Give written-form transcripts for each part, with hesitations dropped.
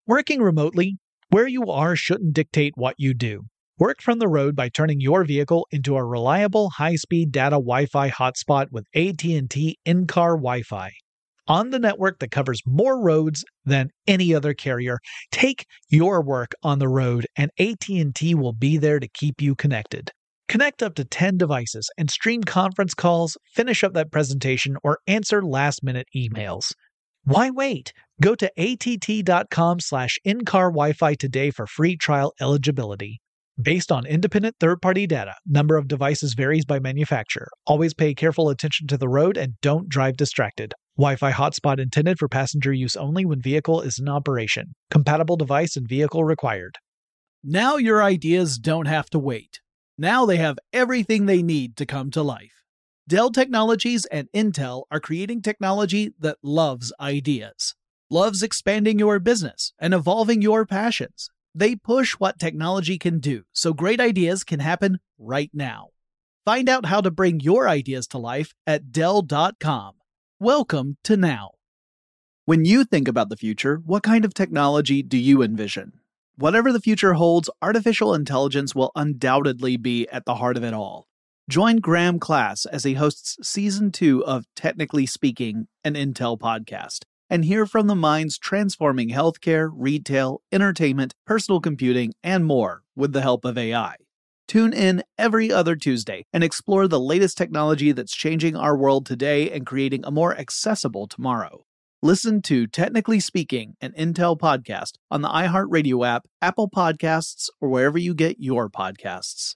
Working remotely, where you are shouldn't dictate what you do. Work from the road by turning your vehicle into a reliable high-speed data Wi-Fi hotspot with AT&T in-car Wi-Fi. On the network that covers more roads than any other carrier, take your work on the road and AT&T will be there to keep you connected. Connect up to 10 devices and stream conference calls, finish up that presentation, or answer last-minute emails. Why wait? Go to att.com/in-car Wi-Fi today for free trial eligibility. Based on independent third-party data, number of devices varies by manufacturer. Always pay careful attention to the road and don't drive distracted. Wi-Fi hotspot intended for passenger use only when vehicle is in operation. Compatible device and vehicle required. Now your ideas don't have to wait. Now they have everything they need to come to life. Dell Technologies and Intel are creating technology that loves ideas, loves expanding your business and evolving your passions. They push what technology can do so great ideas can happen right now. Find out how to bring your ideas to life at Dell.com. Welcome to now. When you think about the future, what kind of technology do you envision? Whatever the future holds, artificial intelligence will undoubtedly be at the heart of it all. Join Graham Class as he hosts Season 2 of Technically Speaking, an Intel podcast, and hear from the minds transforming healthcare, retail, entertainment, personal computing, and more with the help of AI. Tune in every other Tuesday and explore the latest technology that's changing our world today and creating a more accessible tomorrow. Listen to Technically Speaking, an Intel podcast on the iHeartRadio app, Apple Podcasts, or wherever you get your podcasts.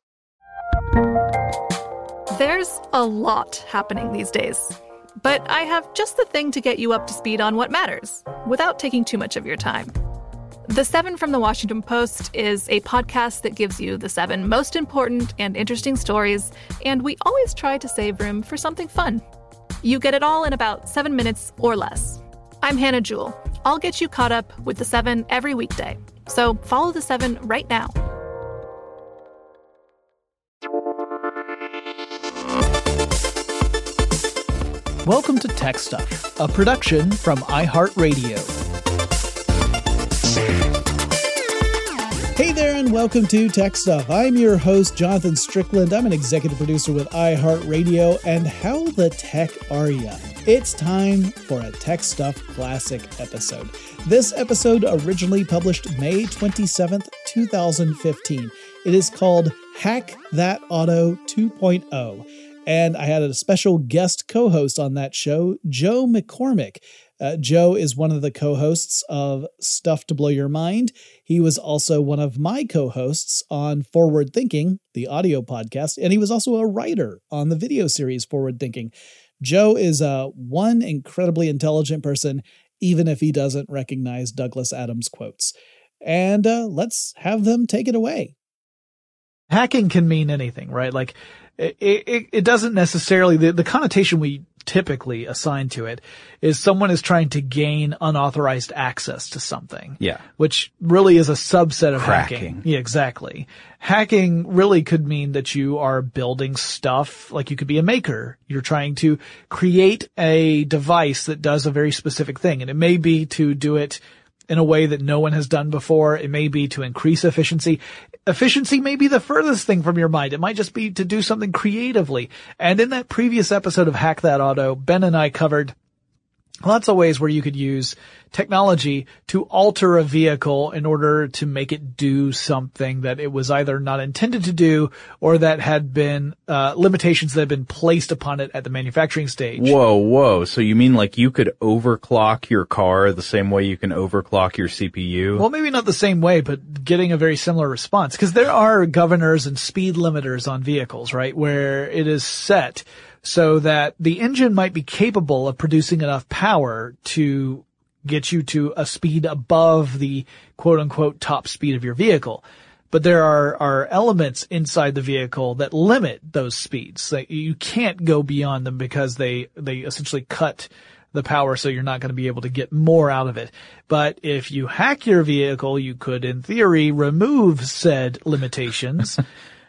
There's a lot happening these days, but I have just the thing to get you up to speed on what matters without taking too much of your time. The 7 from the Washington Post is a podcast that gives you the 7 most important and interesting stories, and we always try to save room for something fun. You get it all in about 7 minutes or less. I'm Hannah Jewell. I'll get you caught up with the 7 every weekday. So follow the 7 right now. Welcome to Tech Stuff, a production from iHeartRadio. Hey there, and welcome to Tech Stuff. I'm your host, Jonathan Strickland. I'm an executive producer with iHeartRadio, and how the tech are ya? It's time for a Tech Stuff Classic episode. This episode originally published May 27th, 2015. It is called Hack That Auto 2.0. And I had a special guest co-host on that show, Joe McCormick. Joe is one of the co-hosts of Stuff to Blow Your Mind. He was also one of my co-hosts on Forward Thinking, the audio podcast, and he was also a writer on the video series Forward Thinking. Joe is one incredibly intelligent person, even if he doesn't recognize Douglas Adams quotes. And let's have them take it away. Hacking can mean anything, right? Like, it doesn't necessarily, the connotation we typically assign to it is someone is trying to gain unauthorized access to something. Yeah. Which really is a subset of hacking. Yeah, exactly. Hacking really could mean that you are building stuff, like you could be a maker. You're trying to create a device that does a very specific thing, and it may be to do it in a way that no one has done before. It may be to increase efficiency. Efficiency may be the furthest thing from your mind. It might just be to do something creatively. And in that previous episode of Hack That Auto, Ben and I covered lots of ways where you could use technology to alter a vehicle in order to make it do something that it was either not intended to do or that had been limitations that had been placed upon it at the manufacturing stage. Whoa. So you mean like you could overclock your car the same way you can overclock your CPU? Well, maybe not the same way, but getting a very similar response. Because there are governors and speed limiters on vehicles, right, where it is set so that the engine might be capable of producing enough power to get you to a speed above the quote-unquote top speed of your vehicle. But there are elements inside the vehicle that limit those speeds. Like, you can't go beyond them because they essentially cut the power, so you're not going to be able to get more out of it. But if you hack your vehicle, you could, in theory, remove said limitations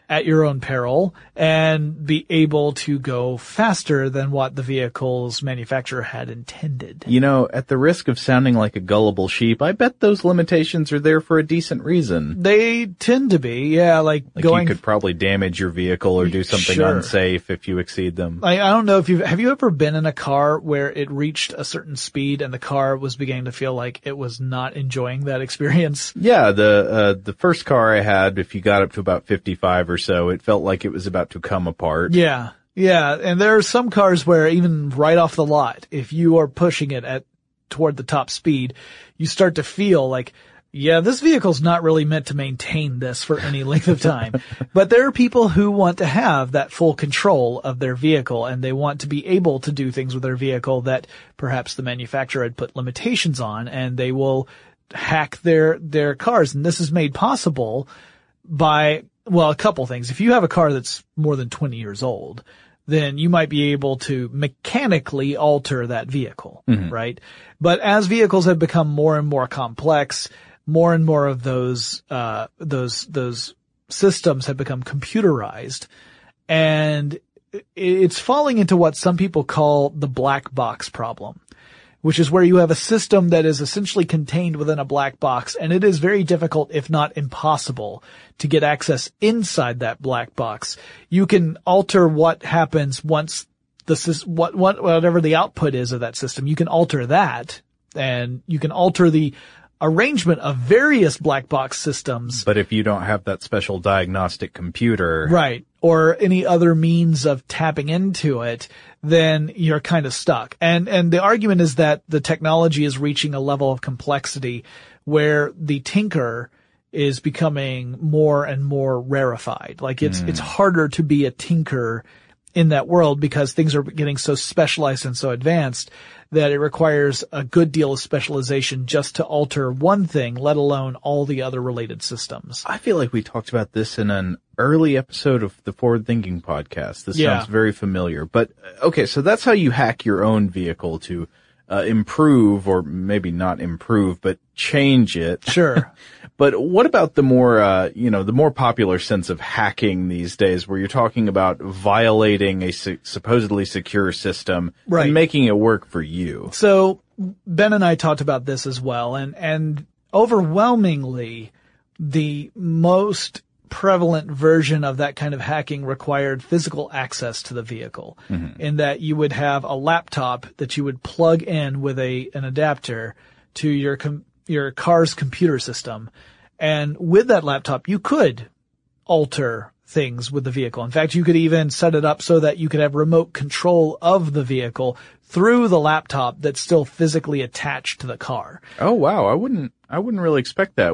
at your own peril and be able to go faster than what the vehicle's manufacturer had intended. You know, at the risk of sounding like a gullible sheep, I bet those limitations are there for a decent reason. They tend to be, yeah, like you could probably damage your vehicle or do something unsafe if you exceed them. I don't know if have you ever been in a car where it reached a certain speed and the car was beginning to feel like it was not enjoying that experience? Yeah, the first car I had, if you got up to about 55 or so, it felt like it was about to come apart. Yeah. Yeah. And there are some cars where even right off the lot, if you are pushing it toward the top speed, you start to feel like, yeah, this vehicle's not really meant to maintain this for any length of time. But there are people who want to have that full control of their vehicle, and they want to be able to do things with their vehicle that perhaps the manufacturer had put limitations on, and they will hack their cars. And this is made possible by, well, a couple things. If you have a car that's more than 20 years old, then you might be able to mechanically alter that vehicle, right? But as vehicles have become more and more complex, more and more of those systems have become computerized, and it's falling into what some people call the black box problem, which is where you have a system that is essentially contained within a black box, and it is very difficult, if not impossible, to get access inside that black box. You can alter what happens once whatever the output is of that system. You can alter that, and you can alter the arrangement of various black box systems. But if you don't have that special diagnostic computer. Right. Or any other means of tapping into it, then you're kind of stuck. And the argument is that the technology is reaching a level of complexity where the tinker is becoming more and more rarefied. Like it's harder to be a tinker in that world because things are getting so specialized and so advanced that it requires a good deal of specialization just to alter one thing, let alone all the other related systems. I feel like we talked about this in an early episode of the Forward Thinking podcast. This sounds very familiar. But, okay, so that's how you hack your own vehicle to improve, or maybe not improve, but change it. Sure. But what about the more, the more popular sense of hacking these days, where you're talking about violating a supposedly secure system and making it work for you? So Ben and I talked about this as well, and overwhelmingly, the most prevalent version of that kind of hacking required physical access to the vehicle, in that you would have a laptop that you would plug in with an adapter to your car's computer system. And with that laptop, you could alter things with the vehicle. In fact, you could even set it up so that you could have remote control of the vehicle through the laptop that's still physically attached to the car. Oh, wow. I wouldn't really expect that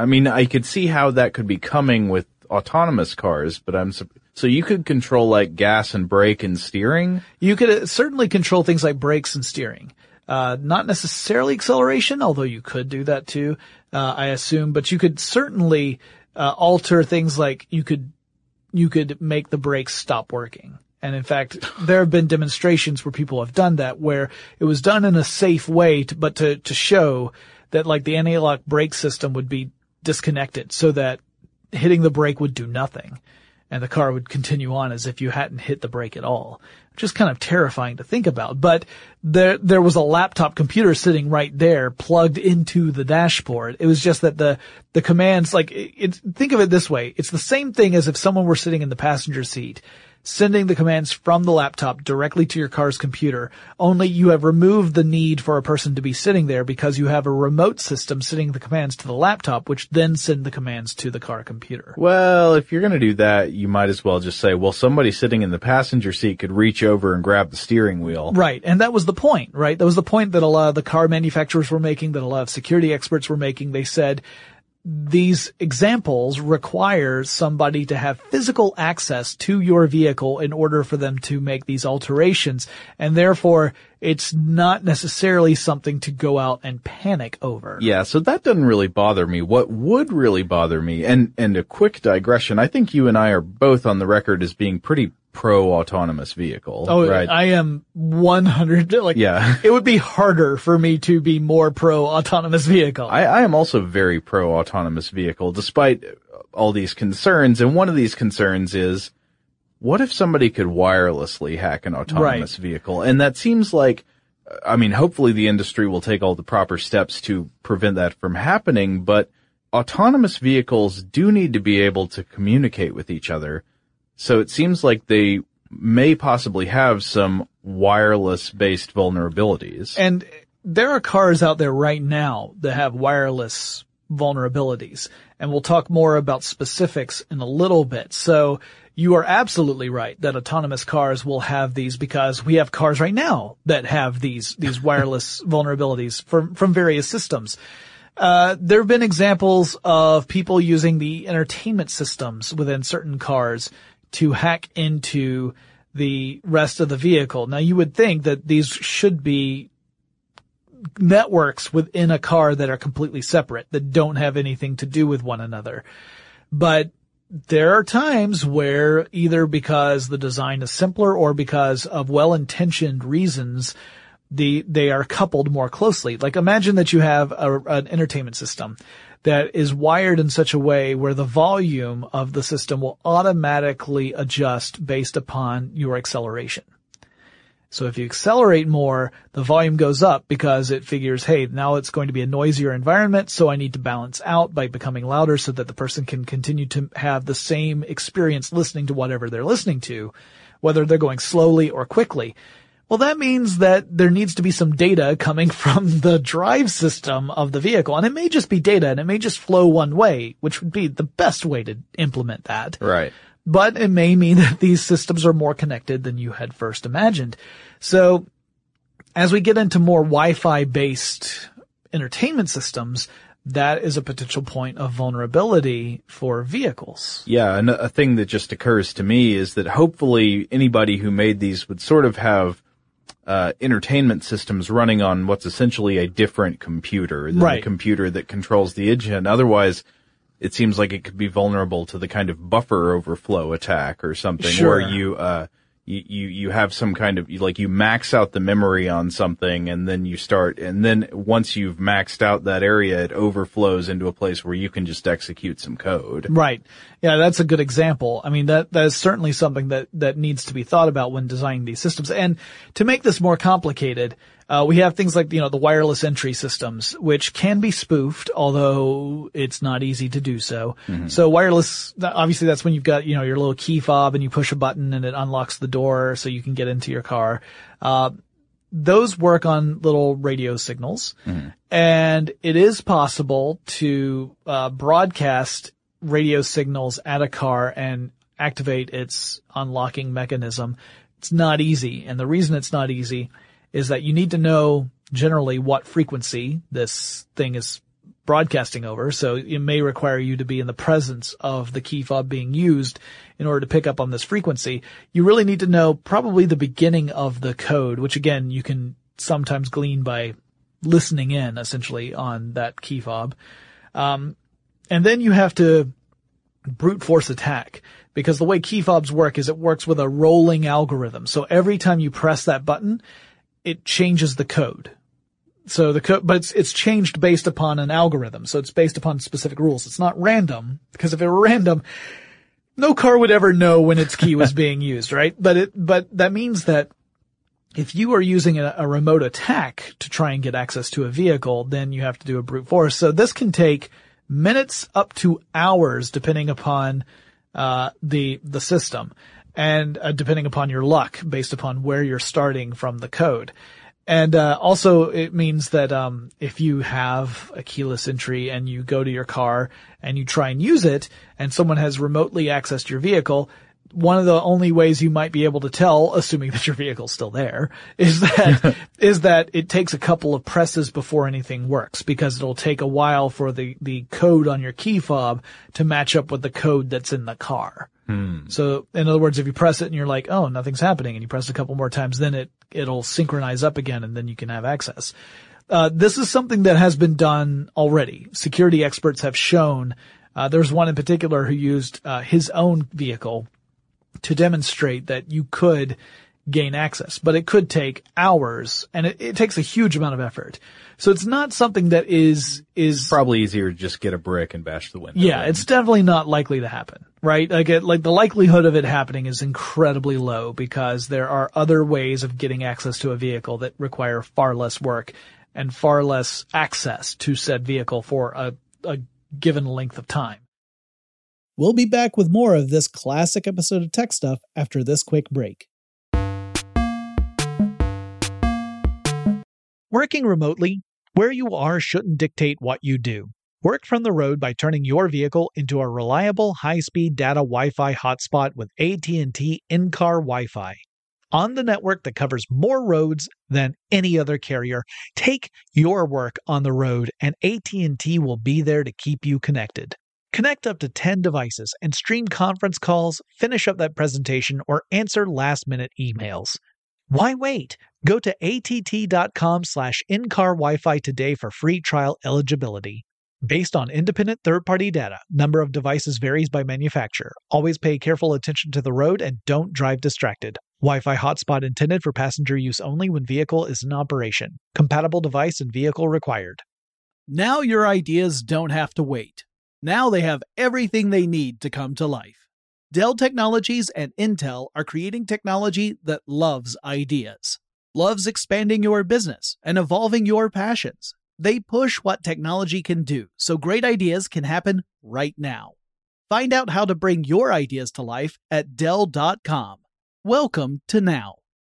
I could see how that could be coming with autonomous cars, but so you could control like gas and brake and steering? You could certainly control things like brakes and steering. Not necessarily acceleration, although you could do that too, I assume, but you could certainly, alter things like you could make the brakes stop working. And in fact, there have been demonstrations where people have done that, where it was done in a safe way, but to show that like the anti-lock brake system would be disconnected so that hitting the brake would do nothing. And the car would continue on as if you hadn't hit the brake at all, which is kind of terrifying to think about. But there was a laptop computer sitting right there plugged into the dashboard. It was just that the commands, think of it this way. It's the same thing as if someone were sitting in the passenger seat, sending the commands from the laptop directly to your car's computer, only you have removed the need for a person to be sitting there because you have a remote system sending the commands to the laptop, which then send the commands to the car computer. Well, if you're going to do that, you might as well just say, well, somebody sitting in the passenger seat could reach over and grab the steering wheel. Right. And that was the point, right? That was the point that a lot of the car manufacturers were making, that a lot of security experts were making. They said, these examples require somebody to have physical access to your vehicle in order for them to make these alterations, and therefore it's not necessarily something to go out and panic over. Yeah, so that doesn't really bother me. What would really bother me, and a quick digression, I think you and I are both on the record as being pretty pro-autonomous vehicle. Oh, right? I am 100, it would be harder for me to be more pro-autonomous vehicle. I am also very pro-autonomous vehicle, despite all these concerns, and one of these concerns is, what if somebody could wirelessly hack an autonomous vehicle? And that seems like, I mean, hopefully the industry will take all the proper steps to prevent that from happening, but autonomous vehicles do need to be able to communicate with each other. So it seems like they may possibly have some wireless-based vulnerabilities. And there are cars out there right now that have wireless vulnerabilities, and we'll talk more about specifics in a little bit. So you are absolutely right that autonomous cars will have these, because we have cars right now that have these wireless vulnerabilities from various systems. There have been examples of people using the entertainment systems within certain cars to hack into the rest of the vehicle. Now, you would think that these should be networks within a car that are completely separate, that don't have anything to do with one another. But there are times where, either because the design is simpler or because of well-intentioned reasons, they are coupled more closely. Like, imagine that you have an entertainment system that is wired in such a way where the volume of the system will automatically adjust based upon your acceleration. So if you accelerate more, the volume goes up because it figures, hey, now it's going to be a noisier environment, so I need to balance out by becoming louder so that the person can continue to have the same experience listening to whatever they're listening to, whether they're going slowly or quickly. Well, that means that there needs to be some data coming from the drive system of the vehicle. And it may just be data, and it may just flow one way, which would be the best way to implement that. Right. But it may mean that these systems are more connected than you had first imagined. So as we get into more Wi-Fi based entertainment systems, that is a potential point of vulnerability for vehicles. Yeah, and a thing that just occurs to me is that hopefully anybody who made these would sort of have entertainment systems running on what's essentially a different computer than the computer that controls the engine. Otherwise, it seems like it could be vulnerable to the kind of buffer overflow attack or something, where you have some kind of, like, you max out the memory on something, and then you start, and then once you've maxed out that area, it overflows into a place where you can just execute some code. Right. Yeah, that's a good example. I mean, that is certainly something that needs to be thought about when designing these systems. And to make this more complicated, we have things like, the wireless entry systems, which can be spoofed, although it's not easy to do so. Mm-hmm. So wireless, obviously that's when you've got, your little key fob and you push a button and it unlocks the door so you can get into your car. Those work on little radio signals. Mm-hmm. And it is possible to, broadcast radio signals at a car and activate its unlocking mechanism. It's not easy. And the reason it's not easy is that you need to know generally what frequency this thing is broadcasting over. So it may require you to be in the presence of the key fob being used in order to pick up on this frequency. You really need to know probably the beginning of the code, which again, you can sometimes glean by listening in essentially on that key fob. And then you have to brute force attack, because the way key fobs work is it works with a rolling algorithm. So every time you press that button, it changes the code. So the code, but it's changed based upon an algorithm. So it's based upon specific rules. It's not random, because if it were random, no car would ever know when its key was being used, right? But that means that if you are using a remote attack to try and get access to a vehicle, then you have to do a brute force. So this can take minutes up to hours, depending upon the system, and depending upon your luck, based upon where you're starting from the code. And also it means that if you have a keyless entry and you go to your car and you try and use it, and someone has remotely accessed your vehicle, one of the only ways you might be able to tell, assuming that your vehicle's still there, is that it takes a couple of presses before anything works, because it'll take a while for the code on your key fob to match up with the code that's in the car. So in other words, if you press it and you're like, oh, nothing's happening, and you press a couple more times, then it'll synchronize up again, and then you can have access. This is something that has been done already. Security experts have shown, there's one in particular who used his own vehicle to demonstrate that you could gain access, but it could take hours, and it takes a huge amount of effort. So it's not something that is probably easier to just get a brick and bash the window. Yeah, it's definitely not likely to happen, right? Like the likelihood of it happening is incredibly low because there are other ways of getting access to a vehicle that require far less work and far less access to said vehicle for a given length of time. We'll be back with more of this classic episode of Tech Stuff after this quick break. Working remotely, where you are shouldn't dictate what you do. Work from the road by turning your vehicle into a reliable high-speed data Wi-Fi hotspot with AT&T in-car Wi-Fi. On the network that covers more roads than any other carrier, take your work on the road and AT&T will be there to keep you connected. Connect up to 10 devices and stream conference calls, finish up that presentation, or answer last-minute emails. Why wait? Go to att.com/in-car Wi-Fi today for free trial eligibility. Based on independent third-party data, number of devices varies by manufacturer. Always pay careful attention to the road and don't drive distracted. Wi-Fi hotspot intended for passenger use only when vehicle is in operation. Compatible device and vehicle required. Now your ideas don't have to wait. Now they have everything they need to come to life. Dell Technologies and Intel are creating technology that loves ideas, loves expanding your business and evolving your passions. They push what technology can do so great ideas can happen right now. Find out how to bring your ideas to life at Dell.com. Welcome to Now.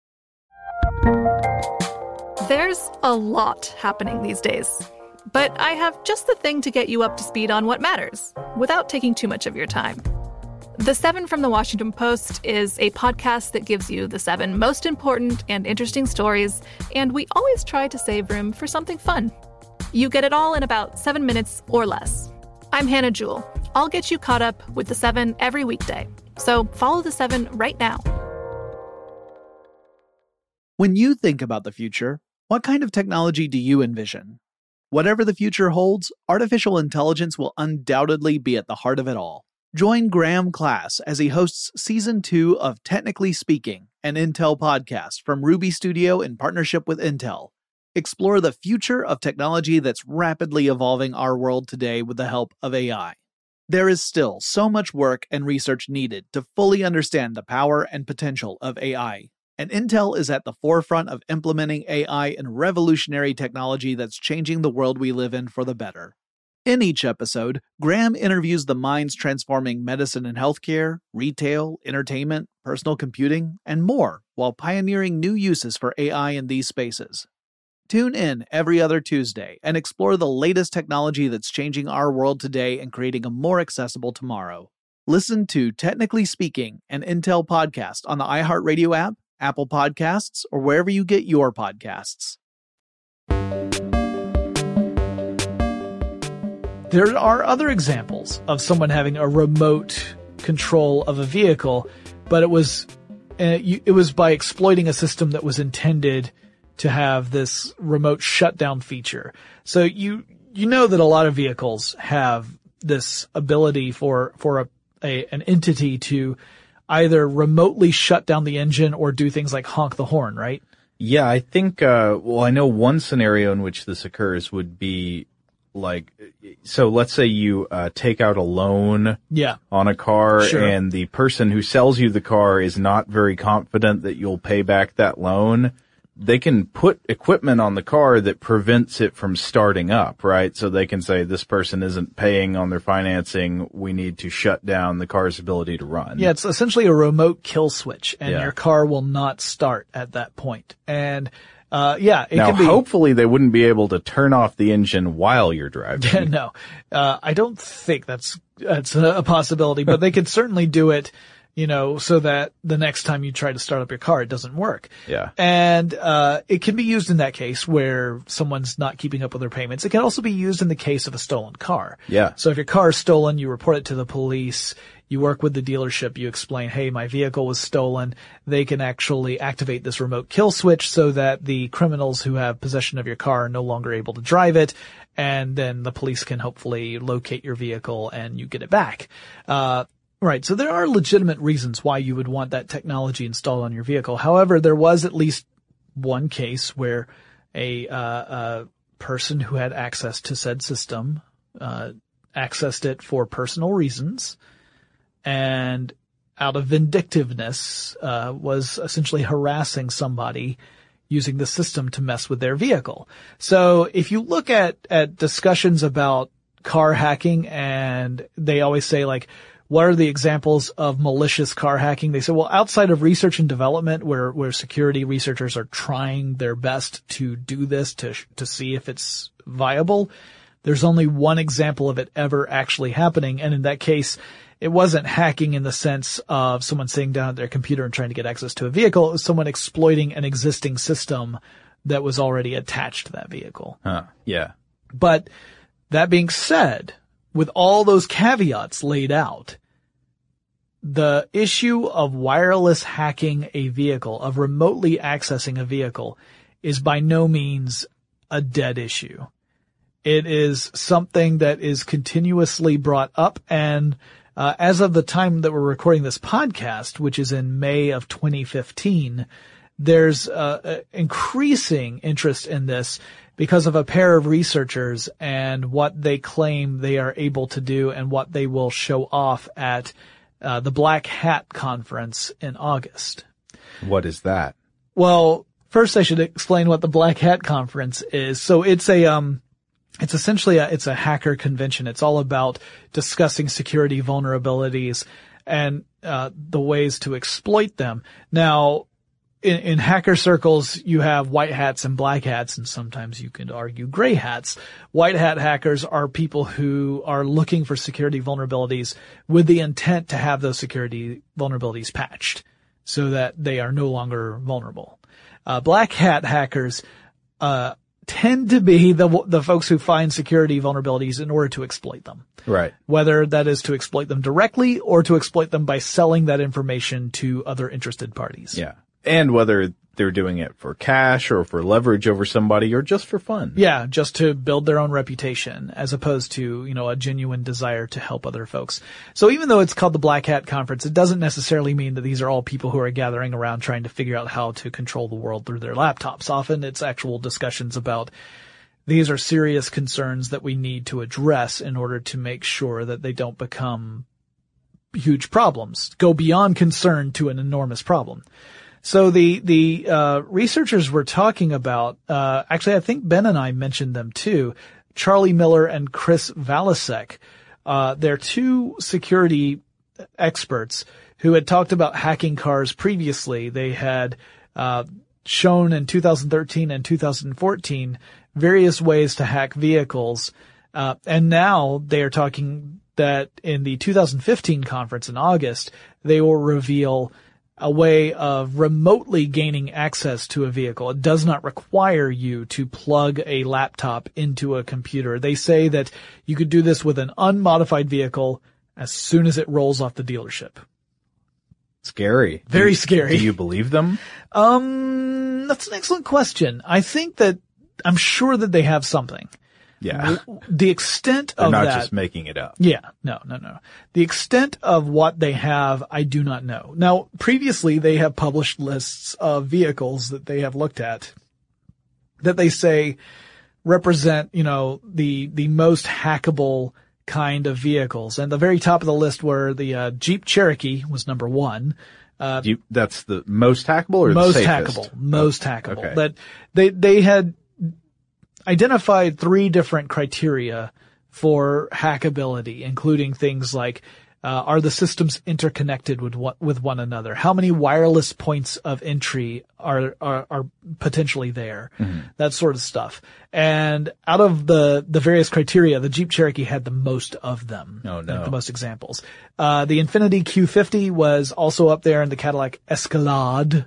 There's a lot happening these days, but I have just the thing to get you up to speed on what matters without taking too much of your time. The 7 from the Washington Post is a podcast that gives you the 7 most important and interesting stories, and we always try to save room for something fun. You get it all in about 7 minutes or less. I'm Hannah Jewell. I'll get you caught up with the 7 every weekday. So follow the 7 right now. When you think about the future, what kind of technology do you envision? Whatever the future holds, artificial intelligence will undoubtedly be at the heart of it all. Join Graham Class as he hosts Season 2 of Technically Speaking, an Intel podcast from Ruby Studio in partnership with Intel. Explore the future of technology that's rapidly evolving our world today with the help of AI. There is still so much work and research needed to fully understand the power and potential of AI, and Intel is at the forefront of implementing AI in revolutionary technology that's changing the world we live in for the better. In each episode, Graham interviews the minds transforming medicine and healthcare, retail, entertainment, personal computing, and more, while pioneering new uses for AI in these spaces. Tune in every other Tuesday and explore the latest technology that's changing our world today and creating a more accessible tomorrow. Listen to Technically Speaking, an Intel podcast on the iHeartRadio app, Apple Podcasts, or wherever you get your podcasts. There are other examples of someone having a remote control of a vehicle, but it was by exploiting a system that was intended to have this remote shutdown feature. So you know that a lot of vehicles have this ability for an entity to either remotely shut down the engine or do things like honk the horn, right? Yeah, I think, I know one scenario in which this occurs would be like, so let's say you take out a loan on a car, sure, and the person who sells you the car is not very confident that you'll pay back that loan. They can put equipment on the car that prevents it from starting up, right? So they can say, this person isn't paying on their financing. We need to shut down the car's ability to run. Yeah, it's essentially a remote kill switch, and your car will not start at that point. And hopefully they wouldn't be able to turn off the engine while you're driving. No, I don't think that's a possibility, but they could certainly do it, so that the next time you try to start up your car, it doesn't work. Yeah. And, it can be used in that case where someone's not keeping up with their payments. It can also be used in the case of a stolen car. Yeah. So if your car is stolen, you report it to the police, you work with the dealership, you explain, hey, my vehicle was stolen. They can actually activate this remote kill switch so that the criminals who have possession of your car are no longer able to drive it. And then the police can hopefully locate your vehicle and you get it back. Right. So there are legitimate reasons why you would want that technology installed on your vehicle. However, there was at least one case where a person who had access to said system, accessed it for personal reasons and out of vindictiveness, was essentially harassing somebody using the system to mess with their vehicle. So if you look at discussions about car hacking, and they always say, like, what are the examples of malicious car hacking? They say, well, outside of research and development, where security researchers are trying their best to do this to see if it's viable, there's only one example of it ever actually happening. And in that case, it wasn't hacking in the sense of someone sitting down at their computer and trying to get access to a vehicle. It was someone exploiting an existing system that was already attached to that vehicle. Yeah. But that being said, with all those caveats laid out, the issue of wireless hacking a vehicle, of remotely accessing a vehicle, is by no means a dead issue. It is something that is continuously brought up, and as of the time that we're recording this podcast, which is in May of 2015, there's increasing interest in this because of a pair of researchers and what they claim they are able to do and what they will show off at the Black Hat conference in August. What is that? Well, first I should explain what the Black Hat conference is. So it's essentially it's a hacker convention. It's all about discussing security vulnerabilities and the ways to exploit them. Now, in hacker circles, you have white hats and black hats, and sometimes you could argue gray hats. White hat hackers are people who are looking for security vulnerabilities with the intent to have those security vulnerabilities patched so that they are no longer vulnerable. Black hat hackers tend to be the folks who find security vulnerabilities in order to exploit them. Right. Whether that is to exploit them directly or to exploit them by selling that information to other interested parties. Yeah. And whether they're doing it for cash or for leverage over somebody or just for fun. Yeah, just to build their own reputation as opposed to, a genuine desire to help other folks. So even though it's called the Black Hat Conference, it doesn't necessarily mean that these are all people who are gathering around trying to figure out how to control the world through their laptops. Often it's actual discussions about these are serious concerns that we need to address in order to make sure that they don't become huge problems, go beyond concern to an enormous problem. So the researchers were talking about, actually I think Ben and I mentioned them too, Charlie Miller and Chris Valasek. They're two security experts who had talked about hacking cars previously. They had, shown in 2013 and 2014 various ways to hack vehicles. And now they are talking that in the 2015 conference in August, they will reveal a way of remotely gaining access to a vehicle. It does not require you to plug a laptop into a computer. They say that you could do this with an unmodified vehicle as soon as it rolls off the dealership. Scary. Very scary. Do you believe them? That's an excellent question. I think that I'm sure that they have something. Yeah. The extent They're of not that. just making it up. Yeah. No. The extent of what they have, I do not know. Now, previously they have published lists of vehicles that they have looked at that they say represent, the most hackable kind of vehicles. And the very top of the list were the Jeep Cherokee was number one. That's the most hackable or most the safest? Hackable. Most hackable. Okay. That they had identified 3 different criteria for hackability, including things like, are the systems interconnected with one another? How many wireless points of entry are potentially there? Mm-hmm. That sort of stuff. And out of the various criteria, the Jeep Cherokee had the most of them. Oh, no. Like the most examples. The Infiniti Q50 was also up there, and the Cadillac Escalade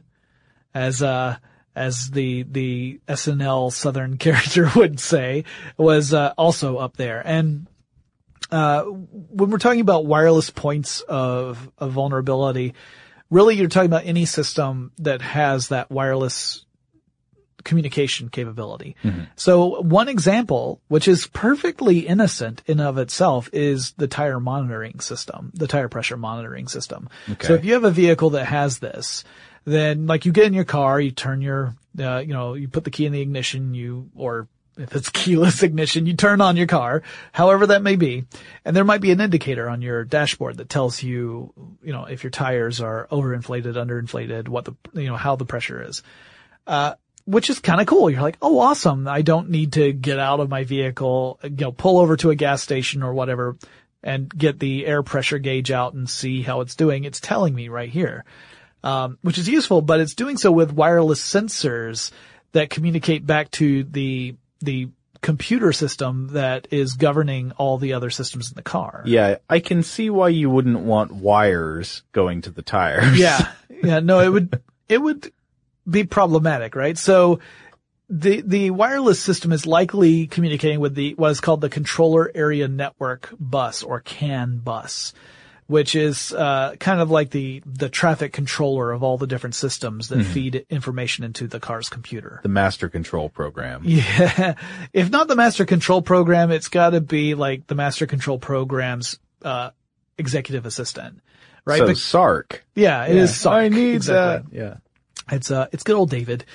as the SNL Southern character would say, was also up there. And when we're talking about wireless points of vulnerability, really you're talking about any system that has that wireless communication capability. So one example, which is perfectly innocent in of itself, is the tire monitoring system, the tire pressure monitoring system. Okay. So if you have a vehicle that has this, then like you get in your car, you turn your, you put the key in the ignition, or if it's keyless ignition, you turn on your car, however that may be. And there might be an indicator on your dashboard that tells you, if your tires are overinflated, underinflated, how the pressure is. Which is kind of cool. You're like, oh, awesome. I don't need to get out of my vehicle, pull over to a gas station or whatever and get the air pressure gauge out and see how it's doing. It's telling me right here, which is useful, but it's doing so with wireless sensors that communicate back to the computer system that is governing all the other systems in the car. Yeah, I can see why you wouldn't want wires going to the tires. Yeah. No, it would be problematic, right? So the wireless system is likely communicating with what is called the Controller Area Network Bus, or CAN bus, which is kind of like the traffic controller of all the different systems that feed information into the car's computer. The master control program. Yeah. If not the master control program, it's got to be like the master control program's executive assistant, right? So SARC. Yeah, it is SARC. I need exactly. that. Yeah. It's good old David.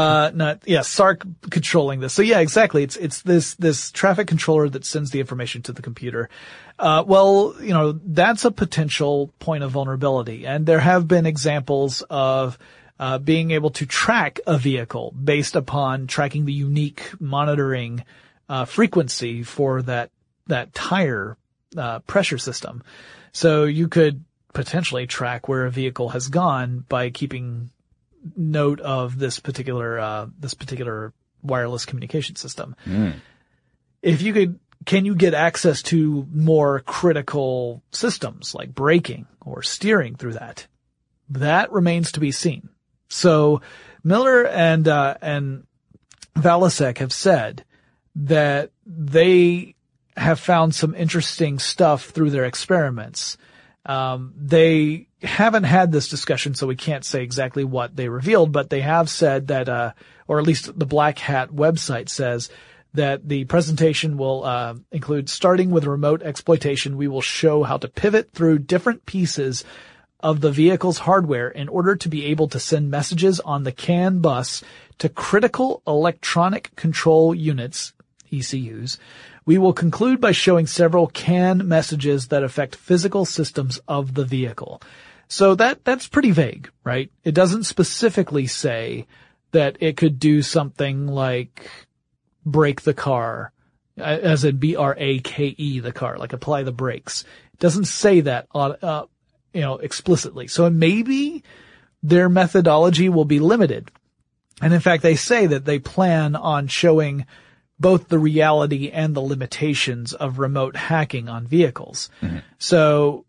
SARC controlling this. So yeah, exactly. It's this traffic controller that sends the information to the computer. That's a potential point of vulnerability. And there have been examples of, being able to track a vehicle based upon tracking the unique monitoring, frequency for that tire, pressure system. So you could potentially track where a vehicle has gone by keeping note of this particular wireless communication system. Can you get access to more critical systems like braking or steering through that? That remains to be seen. So Miller and Valasek have said that they have found some interesting stuff through their experiments. They haven't had this discussion, so we can't say exactly what they revealed, but they have said that, or at least the Black Hat website says that the presentation will include, starting with remote exploitation, we will show how to pivot through different pieces of the vehicle's hardware in order to be able to send messages on the CAN bus to critical electronic control units, ECUs. We will conclude by showing several CAN messages that affect physical systems of the vehicle. So that's pretty vague, right? It doesn't specifically say that it could do something like brake the car, as in brake the car, like apply the brakes. It doesn't say that, explicitly. So maybe their methodology will be limited. And in fact, they say that they plan on showing both the reality and the limitations of remote hacking on vehicles. So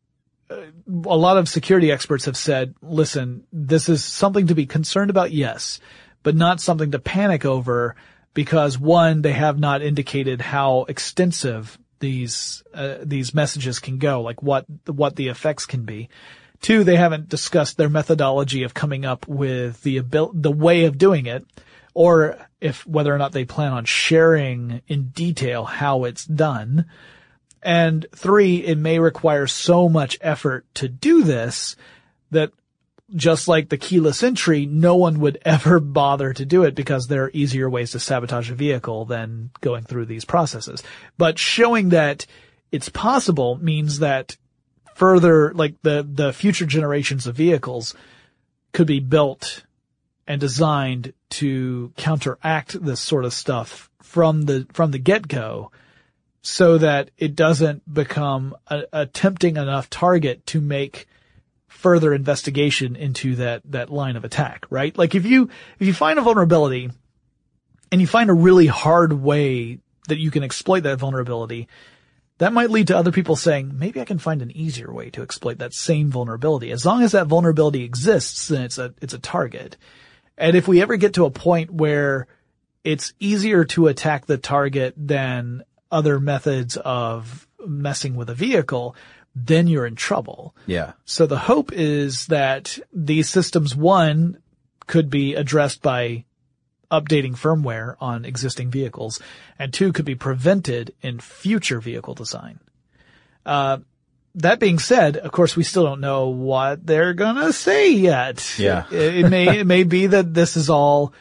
a lot of security experts have said, listen, this is something to be concerned about, yes, but not something to panic over, because one, they have not indicated how extensive these messages can go, like what the effects can be. Two, they haven't discussed their methodology of coming up with the way of doing it, or whether or not they plan on sharing in detail how it's done. And three, it may require so much effort to do this that, just like the keyless entry, no one would ever bother to do it because there are easier ways to sabotage a vehicle than going through these processes. But showing that it's possible means that further, like the future generations of vehicles could be built and designed to counteract this sort of stuff from the get-go, so that it doesn't become a tempting enough target to make further investigation into that line of attack, right? Like if you find a vulnerability and you find a really hard way that you can exploit that vulnerability, that might lead to other people saying, maybe I can find an easier way to exploit that same vulnerability. As long as that vulnerability exists, then it's a target. And if we ever get to a point where it's easier to attack the target than other methods of messing with a vehicle, then you're in trouble. Yeah. So the hope is that these systems, one, could be addressed by updating firmware on existing vehicles, and 2 could be prevented in future vehicle design. That being said, of course, we still don't know what they're gonna say yet. Yeah. It may be that this is all,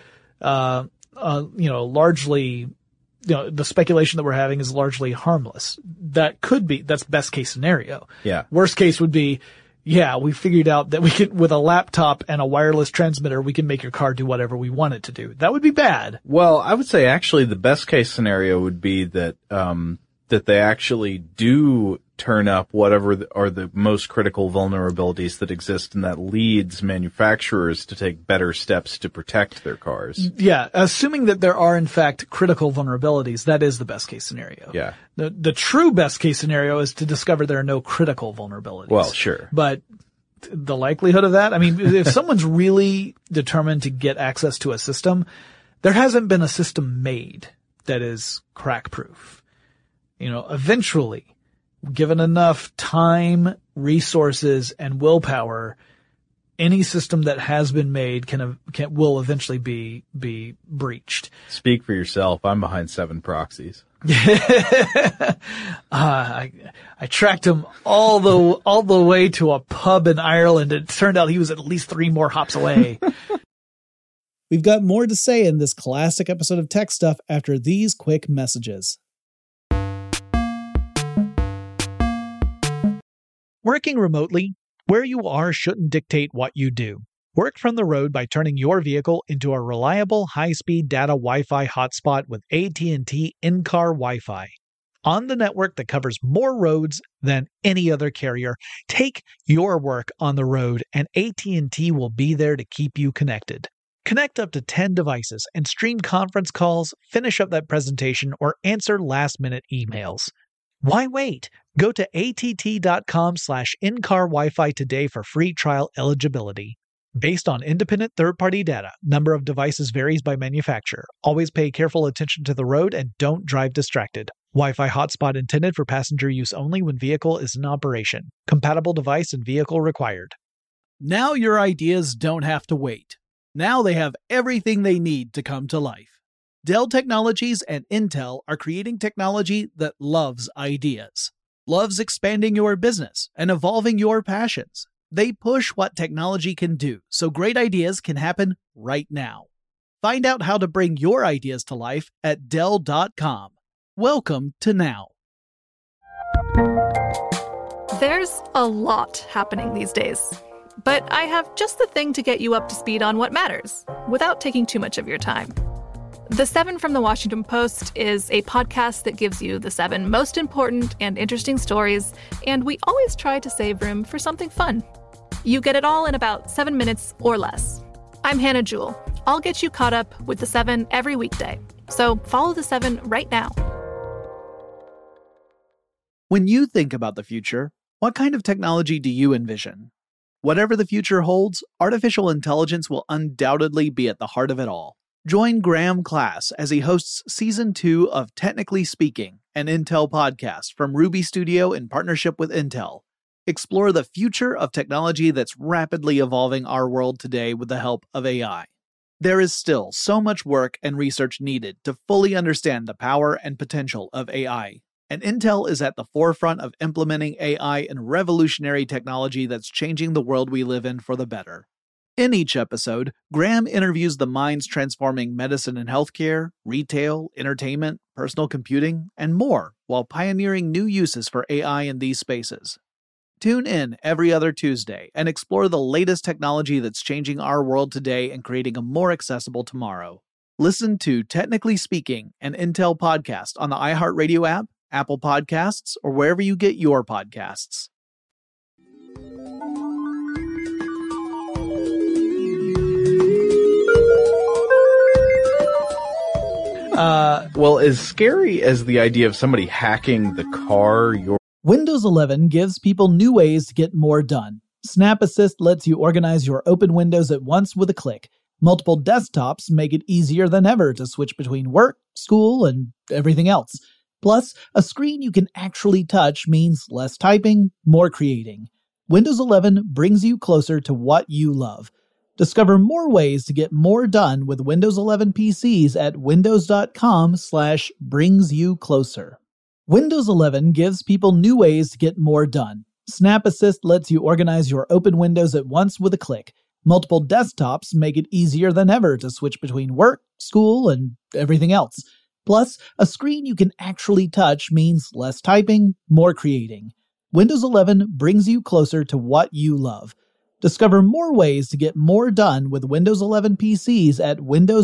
largely, the speculation that we're having is largely harmless. That's best case scenario. Yeah. Worst case would be, we figured out that we can, with a laptop and a wireless transmitter, we can make your car do whatever we want it to do. That would be bad. Well, I would say actually the best case scenario would be that, that they actually do turn up whatever are the most critical vulnerabilities that exist, and that leads manufacturers to take better steps to protect their cars. Yeah, assuming that there are in fact critical vulnerabilities, that is the best case scenario. Yeah. The true best case scenario is to discover there are no critical vulnerabilities. Well, sure. But the likelihood of that, I mean, if someone's really determined to get access to a system, there hasn't been a system made that is crack-proof. Eventually, given enough time, resources, and willpower, any system that has been made will eventually be breached. Speak for yourself. I'm behind 7 proxies. I tracked him all the way to a pub in Ireland. It turned out he was at least 3 more hops away. We've got more to say in this classic episode of Tech Stuff after these quick messages. Working remotely, where you are shouldn't dictate what you do. Work from the road by turning your vehicle into a reliable high-speed data Wi-Fi hotspot with AT&T in-car Wi-Fi. On the network that covers more roads than any other carrier, take your work on the road and AT&T will be there to keep you connected. Connect up to 10 devices and stream conference calls, finish up that presentation, or answer last-minute emails. Why wait? Go to att.com/in-car Wi-Fi today for free trial eligibility. Based on independent third-party data, number of devices varies by manufacturer. Always pay careful attention to the road and don't drive distracted. Wi-Fi hotspot intended for passenger use only when vehicle is in operation. Compatible device and vehicle required. Now your ideas don't have to wait. Now they have everything they need to come to life. Dell Technologies and Intel are creating technology that loves ideas. Loves expanding your business and evolving your passions. They push what technology can do so great ideas can happen right now. Find out how to bring your ideas to life at Dell.com. Welcome to now. There's a lot happening these days, but I have just the thing to get you up to speed on what matters without taking too much of your time. The 7 from the Washington Post is a podcast that gives you the 7 most important and interesting stories, and we always try to save room for something fun. You get it all in about 7 minutes or less. I'm Hannah Jewell. I'll get you caught up with the 7 every weekday. So follow the 7 right now. When you think about the future, what kind of technology do you envision? Whatever the future holds, artificial intelligence will undoubtedly be at the heart of it all. Join Graham Class as he hosts Season 2 of Technically Speaking, an Intel podcast from Ruby Studio in partnership with Intel. Explore the future of technology that's rapidly evolving our world today with the help of AI. There is still so much work and research needed to fully understand the power and potential of AI, and Intel is at the forefront of implementing AI in revolutionary technology that's changing the world we live in for the better. In each episode, Graham interviews the minds transforming medicine and healthcare, retail, entertainment, personal computing, and more, while pioneering new uses for AI in these spaces. Tune in every other Tuesday and explore the latest technology that's changing our world today and creating a more accessible tomorrow. Listen to Technically Speaking, an Intel podcast on the iHeartRadio app, Apple Podcasts, or wherever you get your podcasts. Well, as scary as the idea of somebody hacking the car Windows 11 gives people new ways to get more done. Snap Assist lets you organize your open windows at once with a click. Multiple desktops make it easier than ever to switch between work, school, and everything else. Plus, a screen you can actually touch means less typing, more creating. Windows 11 brings you closer to what you love. Discover more ways to get more done with Windows 11 PCs at windows.com/brings-you-closer. Windows 11 gives people new ways to get more done. Snap Assist lets you organize your open windows at once with a click. Multiple desktops make it easier than ever to switch between work, school, and everything else. Plus, a screen you can actually touch means less typing, more creating. Windows 11 brings you closer to what you love. Discover more ways to get more done with Windows 11 PCs at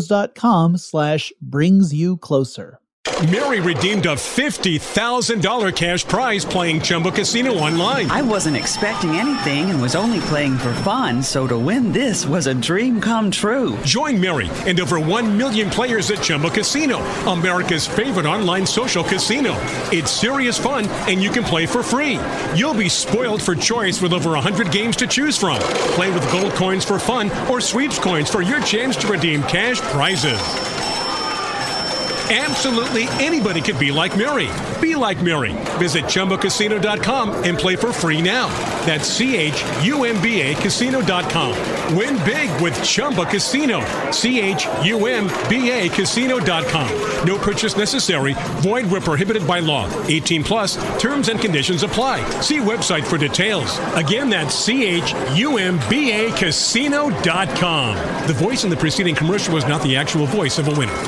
windows.com/brings-you-closer. Mary redeemed a $50,000 cash prize playing Chumba Casino online. I wasn't expecting anything and was only playing for fun, so to win this was a dream come true. Join Mary and over 1 million players at Chumba Casino, America's favorite online social casino. It's serious fun, and you can play for free. You'll be spoiled for choice with over 100 games to choose from. Play with gold coins for fun or sweeps coins for your chance to redeem cash prizes. Absolutely anybody could be like Mary. Be like Mary. Visit ChumbaCasino.com and play for free now. That's CHUMBA Casino.com. Win big with Chumba Casino. CHUMBA Casino.com. No purchase necessary. Void where prohibited by law. 18 plus. Terms and conditions apply. See website for details. Again, that's CHUMBA Casino.com. The voice in the preceding commercial was not the actual voice of a winner.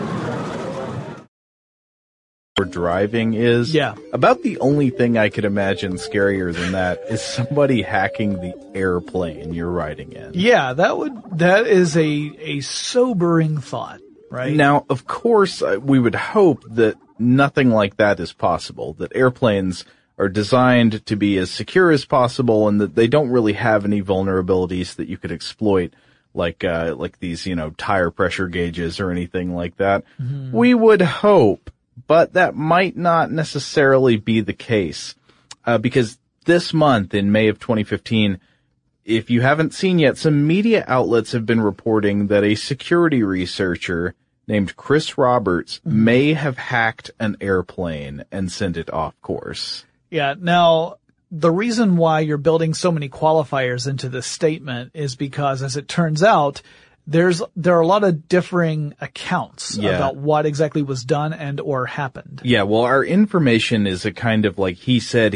Driving is about the only thing I could imagine scarier than that is somebody hacking the airplane you're riding in. Yeah, that is a sobering thought, right? Now, of course, we would hope that nothing like that is possible, that airplanes are designed to be as secure as possible and that they don't really have any vulnerabilities that you could exploit like these, tire pressure gauges or anything like that. Mm-hmm. We would hope. But that might not necessarily be the case, because this month in May of 2015, if you haven't seen yet, some media outlets have been reporting that a security researcher named Chris Roberts may have hacked an airplane and sent it off course. Yeah. Now, the reason why you're building so many qualifiers into this statement is because, as it turns out, there are a lot of differing accounts about what exactly was done and or happened. Yeah, well, our information is a kind of like he said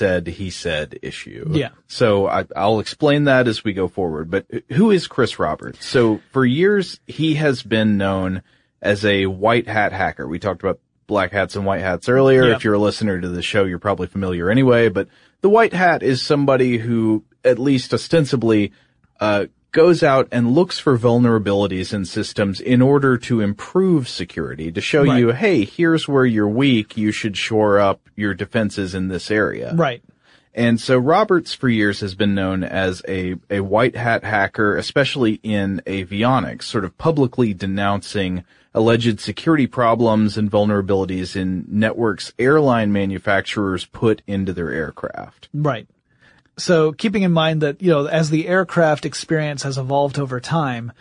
issue. Yeah. So I'll explain that as we go forward. But who is Chris Roberts? So for years, he has been known as a white hat hacker. We talked about black hats and white hats earlier. Yep. If you're a listener to the show, you're probably familiar anyway. But the white hat is somebody who, at least ostensibly, goes out and looks for vulnerabilities in systems in order to improve security, to show you, hey, here's where you're weak. You should shore up your defenses in this area. Right. And so Roberts for years has been known as a white hat hacker, especially in avionics, sort of publicly denouncing alleged security problems and vulnerabilities in networks airline manufacturers put into their aircraft. Right. So keeping in mind that, as the aircraft experience has evolved over time,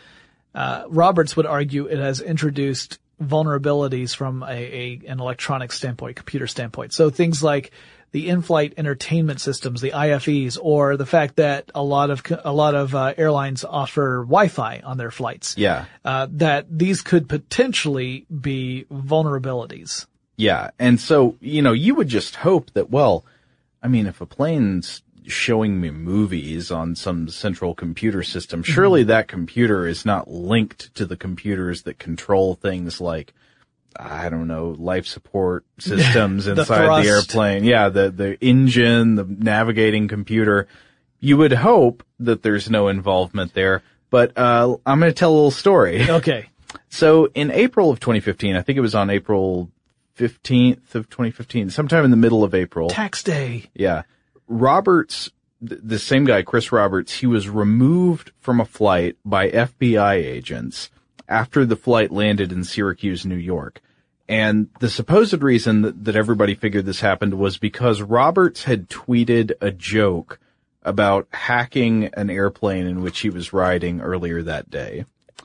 Roberts would argue it has introduced vulnerabilities from an electronic standpoint, computer standpoint. So things like the in-flight entertainment systems, the IFEs, or the fact that a lot of airlines offer Wi-Fi on their flights. Yeah. That these could potentially be vulnerabilities. Yeah. And so, you would just hope that, if a plane's showing me movies on some central computer system, surely that computer is not linked to the computers that control things like, I don't know, life support systems inside the airplane. Yeah, the engine, the navigating computer. You would hope that there's no involvement there, but I'm going to tell a little story. Okay. So in April of 2015, I think it was on April 15th of 2015, sometime in the middle of April. Tax day. Yeah. Roberts, the same guy, Chris Roberts, he was removed from a flight by FBI agents after the flight landed in Syracuse, New York. And the supposed reason that everybody figured this happened was because Roberts had tweeted a joke about hacking an airplane in which he was riding earlier that day.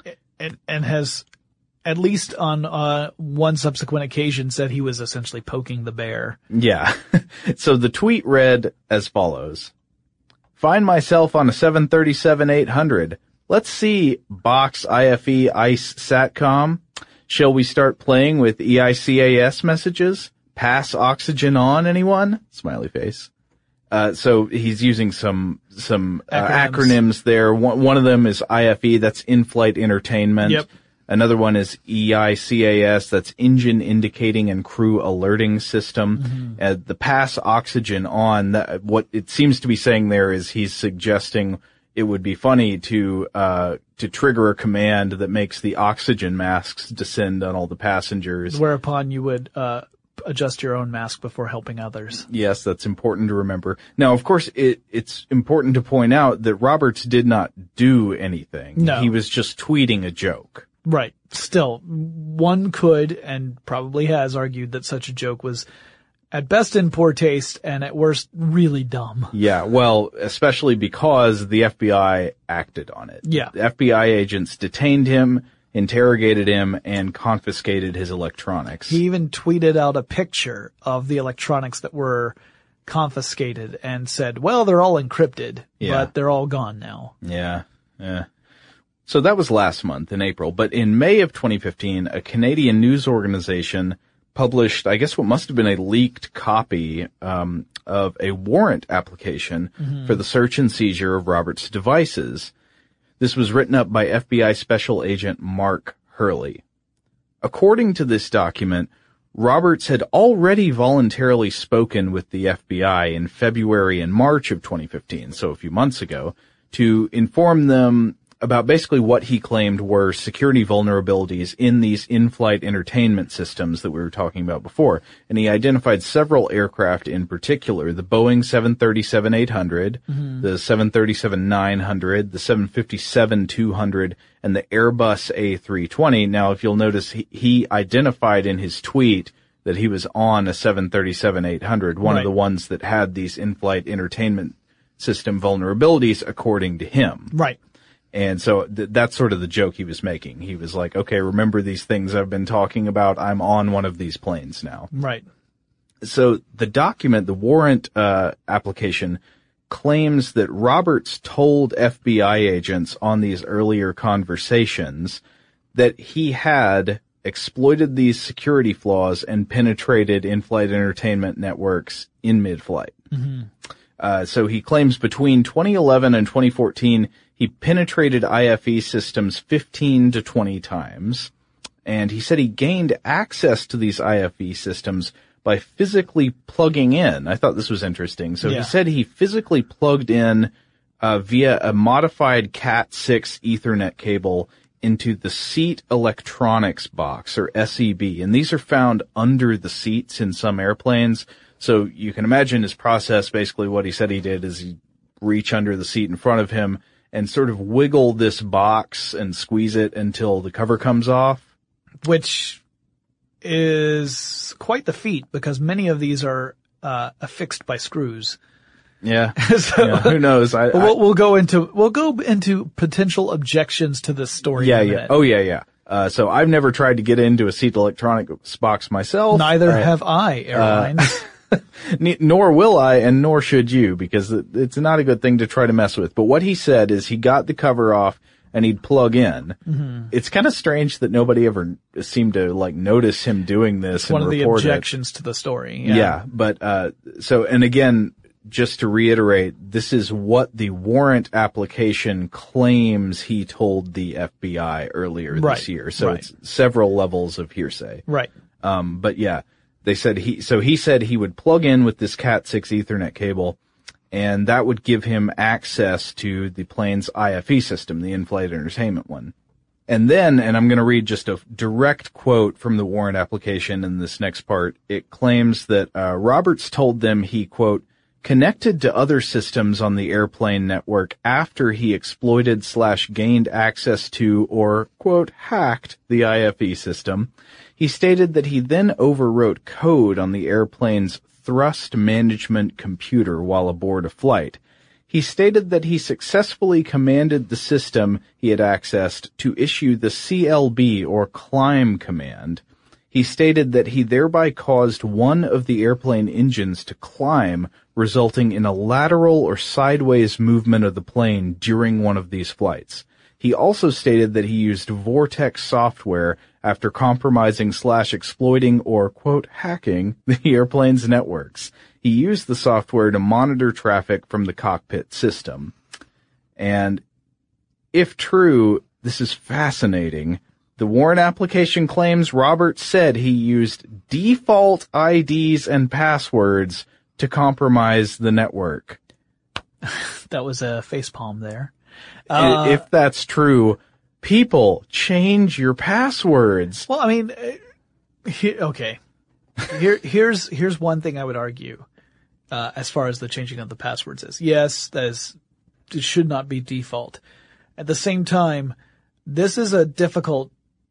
And has, at least on one subsequent occasion, said he was essentially poking the bear. Yeah. So the tweet read as follows. Find myself on a 737-800. Let's see, Box, IFE, ICE, SATCOM. Shall we start playing with EICAS messages? Pass oxygen on, anyone? Smiley face. So he's using some acronyms there. One of them is IFE, that's in-flight entertainment. Yep. Another one is EICAS, that's engine indicating and crew alerting system. Mm-hmm. The pass oxygen on, what it seems to be saying there is he's suggesting it would be funny to trigger a command that makes the oxygen masks descend on all the passengers. Whereupon you would, adjust your own mask before helping others. Yes, that's important to remember. Now, of course, it's important to point out that Roberts did not do anything. No. He was just tweeting a joke. Right. Still, one could and probably has argued that such a joke was at best in poor taste and at worst really dumb. Yeah, well, especially because the FBI acted on it. Yeah. The FBI agents detained him, interrogated him, and confiscated his electronics. He even tweeted out a picture of the electronics that were confiscated and said, well, they're all encrypted, but they're all gone now. Yeah. So that was last month in April, but in May of 2015, a Canadian news organization published, I guess what must have been a leaked copy of a warrant application for the search and seizure of Roberts' devices. This was written up by FBI Special Agent Mark Hurley. According to this document, Roberts had already voluntarily spoken with the FBI in February and March of 2015, so a few months ago, to inform them about basically what he claimed were security vulnerabilities in these in-flight entertainment systems that we were talking about before. And he identified several aircraft in particular, the Boeing 737-800, the 737-900, the 757-200, and the Airbus A320. Now, if you'll notice, he identified in his tweet that he was on a 737-800, one of the ones that had these in-flight entertainment system vulnerabilities, according to him. Right. And so that's sort of the joke he was making. He was like, okay, remember these things I've been talking about? I'm on one of these planes now. Right. So the document, the warrant application, claims that Roberts told FBI agents on these earlier conversations that he had exploited these security flaws and penetrated in-flight entertainment networks in mid-flight. So he claims between 2011 and 2014, he penetrated IFE systems 15 to 20 times, and he said he gained access to these IFE systems by physically plugging in. I thought this was interesting. So he said he physically plugged in via a modified Cat6 Ethernet cable into the seat electronics box, or SEB, and these are found under the seats in some airplanes. So you can imagine his process. Basically what he said he did is he reach under the seat in front of him and sort of wiggle this box and squeeze it until the cover comes off. Which is quite the feat, because many of these are affixed by screws. Yeah. Who knows? We'll go into potential objections to this story. Yeah. Oh, yeah. So I've never tried to get into a seat electronics box myself. Neither have I, airlines. Nor will I, and nor should you, because it's not a good thing to try to mess with. But what he said is he got the cover off and he'd plug in. It's kind of strange that nobody ever seemed to notice him doing this. It's one of the objections to the story. Yeah. But and again, just to reiterate, this is what the warrant application claims he told the FBI earlier this year. So it's several levels of hearsay. Right. But yeah. They said he said he would plug in with this Cat6 Ethernet cable, and that would give him access to the plane's IFE system, the in-flight entertainment one. And then, and I'm going to read just a direct quote from the warrant application in this next part. It claims that Roberts told them he, quote, connected to other systems on the airplane network after he exploited/gained access to, or, quote, hacked the IFE system. He stated that he then overwrote code on the airplane's thrust management computer while aboard a flight. He stated that he successfully commanded the system he had accessed to issue the CLB, or climb command. He stated that he thereby caused one of the airplane engines to climb, resulting in a lateral or sideways movement of the plane during one of these flights. He also stated that he used Vortex software after compromising/exploiting or, quote, hacking the airplane's networks. He used the software to monitor traffic from the cockpit system. And if true, this is fascinating. The warrant application claims Roberts said he used default IDs and passwords to compromise the network. That was a facepalm there. If that's true, people, change your passwords. Well, I mean, okay. Here's one thing I would argue, as far as the changing of the passwords is. Yes, it should not be default. At the same time, this is a difficult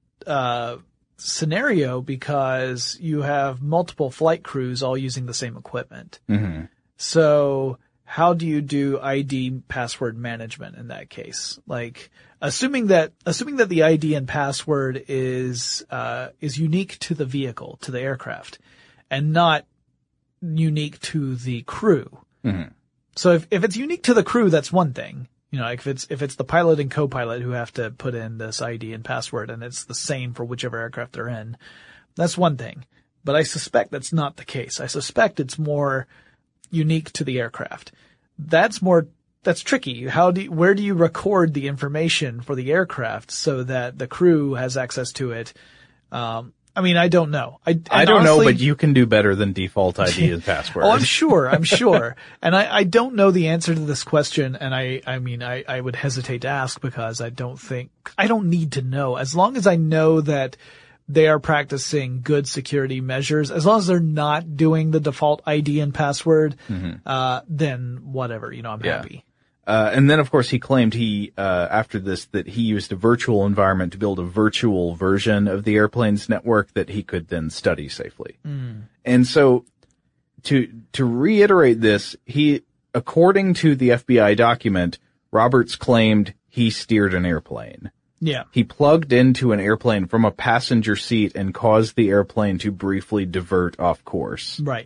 scenario because you have multiple flight crews all using the same equipment. Mm-hmm. So how do you do ID password management in that case? Like, assuming that the ID and password is unique to the vehicle, to the aircraft, and not unique to the crew. Mm-hmm. So if it's unique to the crew, that's one thing. You know, like if it's the pilot and co-pilot who have to put in this ID and password and it's the same for whichever aircraft they're in, that's one thing. But I suspect that's not the case. I suspect it's more unique to the aircraft. That's tricky. Where do you record the information for the aircraft so that the crew has access to it? I mean, I don't know. I don't honestly know, but you can do better than default ID and password. Oh, I'm sure. And I don't know the answer to this question. And I would hesitate to ask because I don't need to know. As long as I know that they are practicing good security measures, as long as they're not doing the default ID and password, then whatever, I'm happy. And then, of course, he claimed after this, that he used a virtual environment to build a virtual version of the airplane's network that he could then study safely. And so, to reiterate this, according to the FBI document, Roberts claimed he steered an airplane. Yeah. He plugged into an airplane from a passenger seat and caused the airplane to briefly divert off course. Right.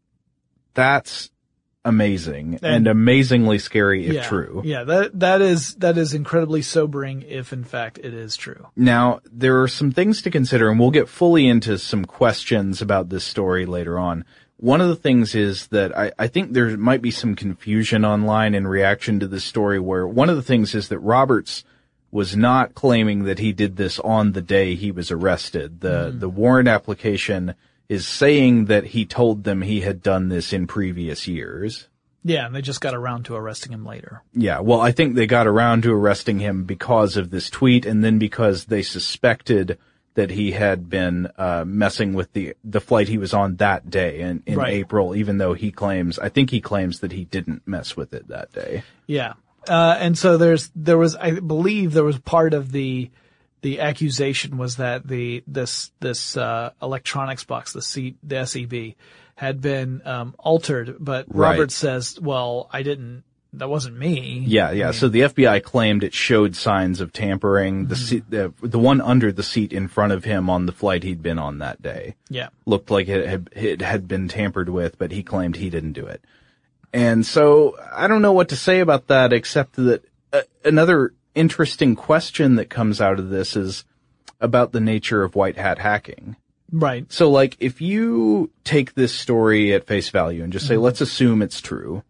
That's amazing and amazingly scary if true. Yeah, that is incredibly sobering if in fact it is true. Now, there are some things to consider, and we'll get fully into some questions about this story later on. One of the things is that I think there might be some confusion online in reaction to this story, where one of the things is that Roberts was not claiming that he did this on the day he was arrested. The warrant application is saying that he told them he had done this in previous years. Yeah, and they just got around to arresting him later. Yeah, well, I think they got around to arresting him because of this tweet, and then because they suspected that he had been messing with the flight he was on that day in April, even though he claims that he didn't mess with it that day. Yeah. And so there was I believe there was part of the accusation was that this electronics box, the SEB, had been altered, but Roberts says, well, that wasn't me. Yeah. So the FBI claimed it showed signs of tampering. The one under the seat in front of him on the flight he'd been on that day. Yeah. Looked like it had been tampered with, but he claimed he didn't do it. And so I don't know what to say about that, except that another interesting question that comes out of this is about the nature of white hat hacking. Right. So, like, if you take this story at face value and just say, let's assume it's true,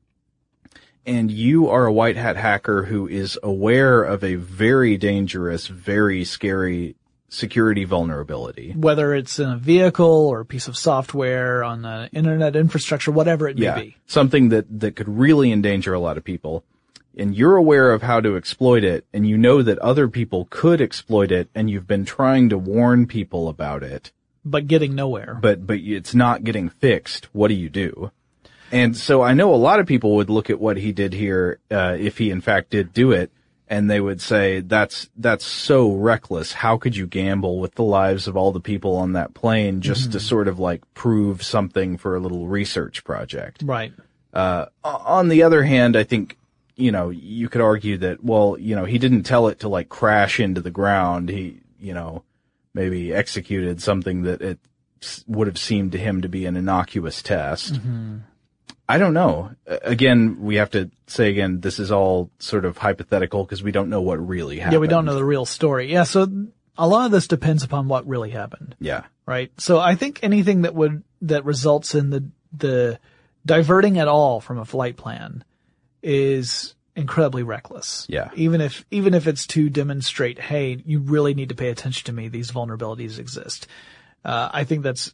and you are a white hat hacker who is aware of a very dangerous, very scary security vulnerability. Whether it's in a vehicle or a piece of software on an internet infrastructure, whatever it may be. Something that could really endanger a lot of people. And you're aware of how to exploit it, and you know that other people could exploit it, and you've been trying to warn people about it. But getting nowhere. But it's not getting fixed. What do you do? And so I know a lot of people would look at what he did here, if he in fact did do it, and they would say, that's so reckless. How could you gamble with the lives of all the people on that plane just to sort of like prove something for a little research project? Right. On the other hand, I think, you could argue that, well, he didn't tell it to like crash into the ground. He, maybe executed something that it would have seemed to him to be an innocuous test. I don't know. Again, we have to say again, this is all sort of hypothetical because we don't know what really happened. Yeah, we don't know the real story. Yeah, so a lot of this depends upon what really happened. Yeah. Right? So I think anything that results in the diverting at all from a flight plan is incredibly reckless. Yeah. Even if it's to demonstrate, hey, you really need to pay attention to me. These vulnerabilities exist. I think that's,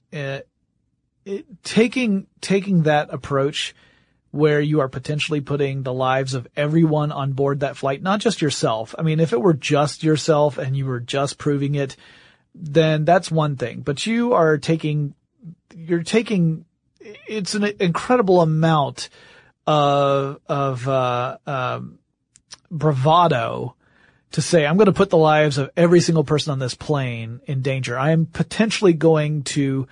taking that approach where you are potentially putting the lives of everyone on board that flight, not just yourself. I mean, if it were just yourself and you were just proving it, then that's one thing. But you're taking, it's an incredible amount of bravado to say, I'm going to put the lives of every single person on this plane in danger. I am potentially going to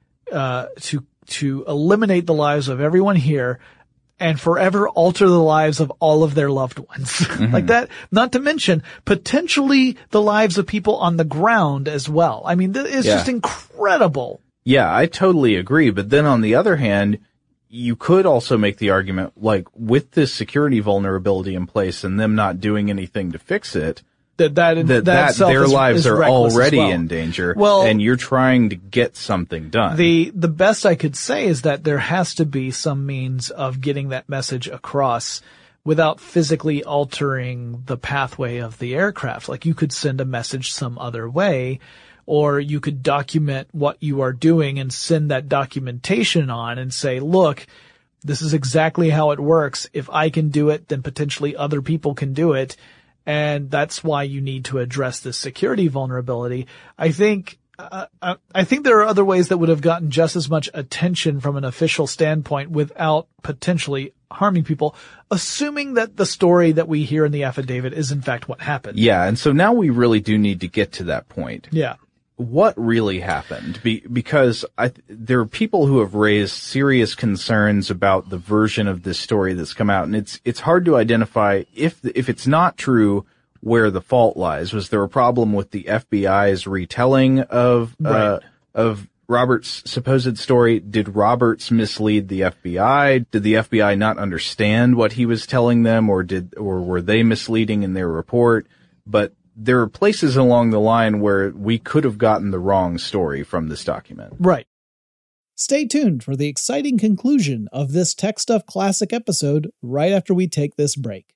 eliminate the lives of everyone here and forever alter the lives of all of their loved ones. Mm-hmm. Like that, not to mention potentially the lives of people on the ground as well. I mean, it's just incredible. Yeah, I totally agree. But then on the other hand, you could also make the argument, like, with this security vulnerability in place and them not doing anything to fix it, that their lives are already in danger. Well, and you're trying to get something done. The best I could say is that there has to be some means of getting that message across without physically altering the pathway of the aircraft. Like, you could send a message some other way, or you could document what you are doing and send that documentation on and say, look, this is exactly how it works. If I can do it, then potentially other people can do it. And that's why you need to address this security vulnerability. I think there are other ways that would have gotten just as much attention from an official standpoint without potentially harming people, assuming that the story that we hear in the affidavit is in fact what happened. Yeah. And so now we really do need to get to that point. Yeah. What really happened? Because there are people who have raised serious concerns about the version of this story that's come out, and it's hard to identify if it's not true where the fault lies. Was there a problem with the FBI's retelling of Roberts' supposed story? Did Roberts mislead the FBI? Did the FBI not understand what he was telling them, or were they misleading in their report? But there are places along the line where we could have gotten the wrong story from this document. Right. Stay tuned for the exciting conclusion of this Tech Stuff Classic episode right after we take this break.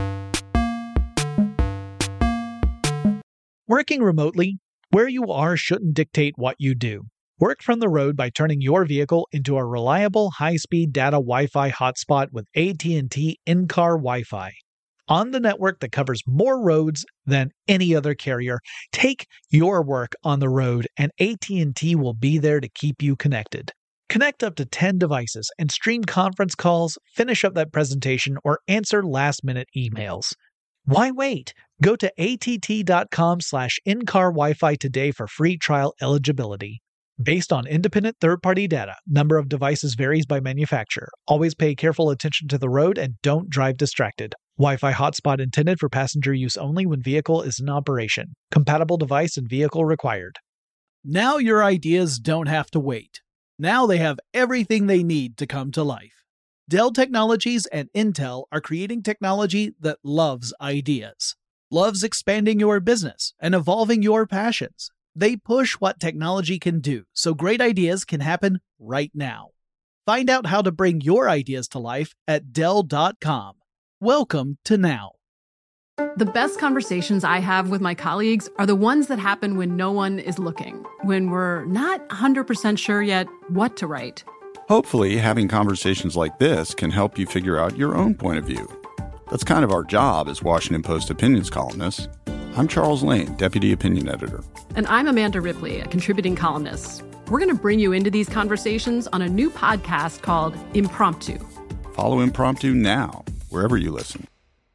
Working remotely, where you are shouldn't dictate what you do. Work from the road by turning your vehicle into a reliable, high-speed data Wi-Fi hotspot with AT&T in-car Wi-Fi. On the network that covers more roads than any other carrier, take your work on the road and AT&T will be there to keep you connected. Connect up to 10 devices and stream conference calls, finish up that presentation, or answer last-minute emails. Why wait? Go to att.com/in-car Wi-Fi today for free trial eligibility. Based on independent third-party data, number of devices varies by manufacturer. Always pay careful attention to the road and don't drive distracted. Wi-Fi hotspot intended for passenger use only when vehicle is in operation. Compatible device and vehicle required. Now your ideas don't have to wait. Now they have everything they need to come to life. Dell Technologies and Intel are creating technology that loves ideas. Loves expanding your business and evolving your passions. They push what technology can do, so great ideas can happen right now. Find out how to bring your ideas to life at Dell.com. Welcome to Now. The best conversations I have with my colleagues are the ones that happen when no one is looking, when we're not 100% sure yet what to write. Hopefully, having conversations like this can help you figure out your own point of view. That's kind of our job as Washington Post opinions columnists. I'm Charles Lane, Deputy Opinion Editor. And I'm Amanda Ripley, a contributing columnist. We're going to bring you into these conversations on a new podcast called Impromptu. Follow Impromptu now, wherever you listen.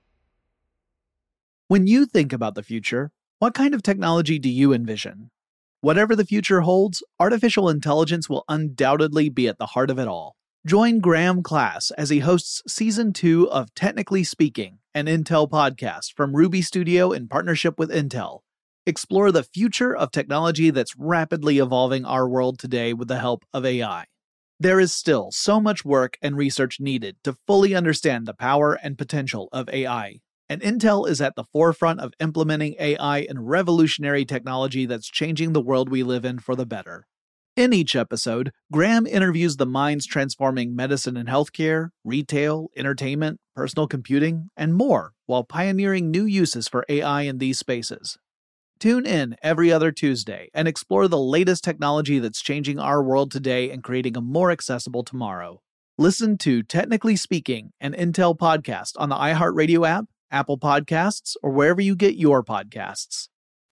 When you think about the future, what kind of technology do you envision? Whatever the future holds, artificial intelligence will undoubtedly be at the heart of it all. Join Graham Class as he hosts Season 2 of Technically Speaking, an Intel podcast from Ruby Studio in partnership with Intel. Explore the future of technology that's rapidly evolving our world today with the help of AI. There is still so much work and research needed to fully understand the power and potential of AI, and Intel is at the forefront of implementing AI in revolutionary technology that's changing the world we live in for the better. In each episode, Graham interviews the minds transforming medicine and healthcare, retail, entertainment, personal computing, and more, while pioneering new uses for AI in these spaces. Tune in every other Tuesday and explore the latest technology that's changing our world today and creating a more accessible tomorrow. Listen to Technically Speaking, an Intel podcast on the iHeartRadio app, Apple Podcasts, or wherever you get your podcasts.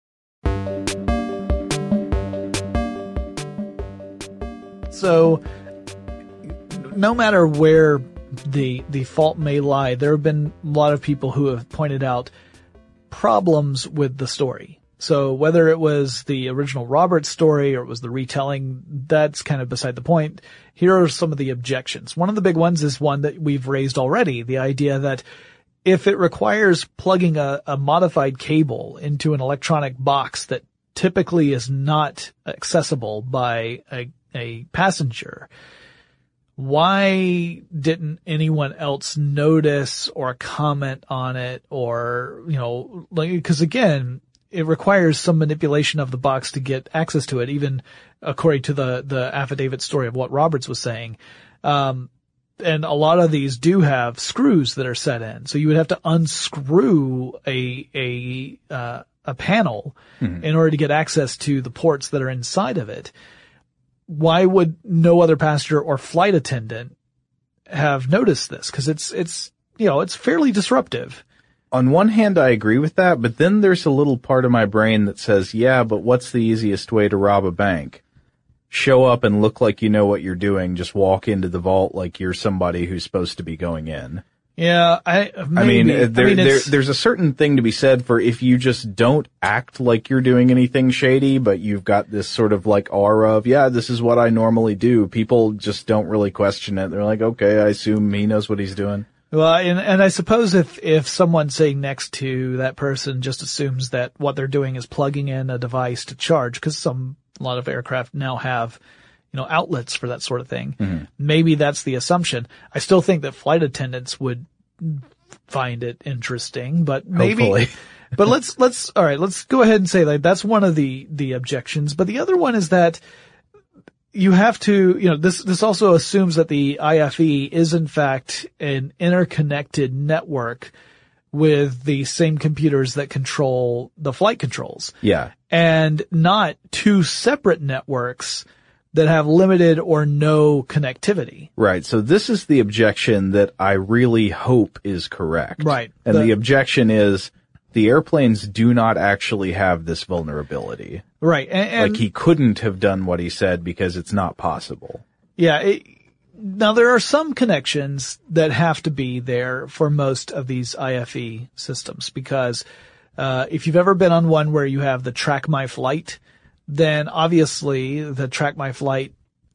So, no matter where the fault may lie, there have been a lot of people who have pointed out problems with the story. So whether it was the original Roberts story or it was the retelling, that's kind of beside the point. Here are some of the objections. One of the big ones is one that we've raised already, the idea that if it requires plugging a modified cable into an electronic box that typically is not accessible by a passenger, why didn't anyone else notice or comment on it? Or, because again, it requires some manipulation of the box to get access to it, even according to the affidavit story of what Roberts was saying. And a lot of these do have screws that are set in. So you would have to unscrew a panel in order to get access to the ports that are inside of it. Why would no other passenger or flight attendant have noticed this? Because it's fairly disruptive. On one hand, I agree with that, but then there's a little part of my brain that says, yeah, but what's the easiest way to rob a bank? Show up and look like you know what you're doing. Just walk into the vault like you're somebody who's supposed to be going in. Yeah, there's a certain thing to be said for if you just don't act like you're doing anything shady, but you've got this sort of like aura of, yeah, this is what I normally do. People just don't really question it. They're like, okay, I assume he knows what he's doing. Well, and I suppose if someone sitting next to that person just assumes that what they're doing is plugging in a device to charge, because a lot of aircraft now have, outlets for that sort of thing. Mm-hmm. Maybe that's the assumption. I still think that flight attendants would find it interesting, but maybe. Hopefully. But let's go ahead and say like that's one of the objections. But the other one is that you have to, this also assumes that the IFE is in fact an interconnected network with the same computers that control the flight controls. Yeah. And not two separate networks that have limited or no connectivity. Right. So this is the objection that I really hope is correct. Right. And the objection is the airplanes do not actually have this vulnerability. Right. And like he couldn't have done what he said because it's not possible. Yeah. Now there are some connections that have to be there for most of these IFE systems because, if you've ever been on one where you have the Track My Flight, then obviously the Track My Flight,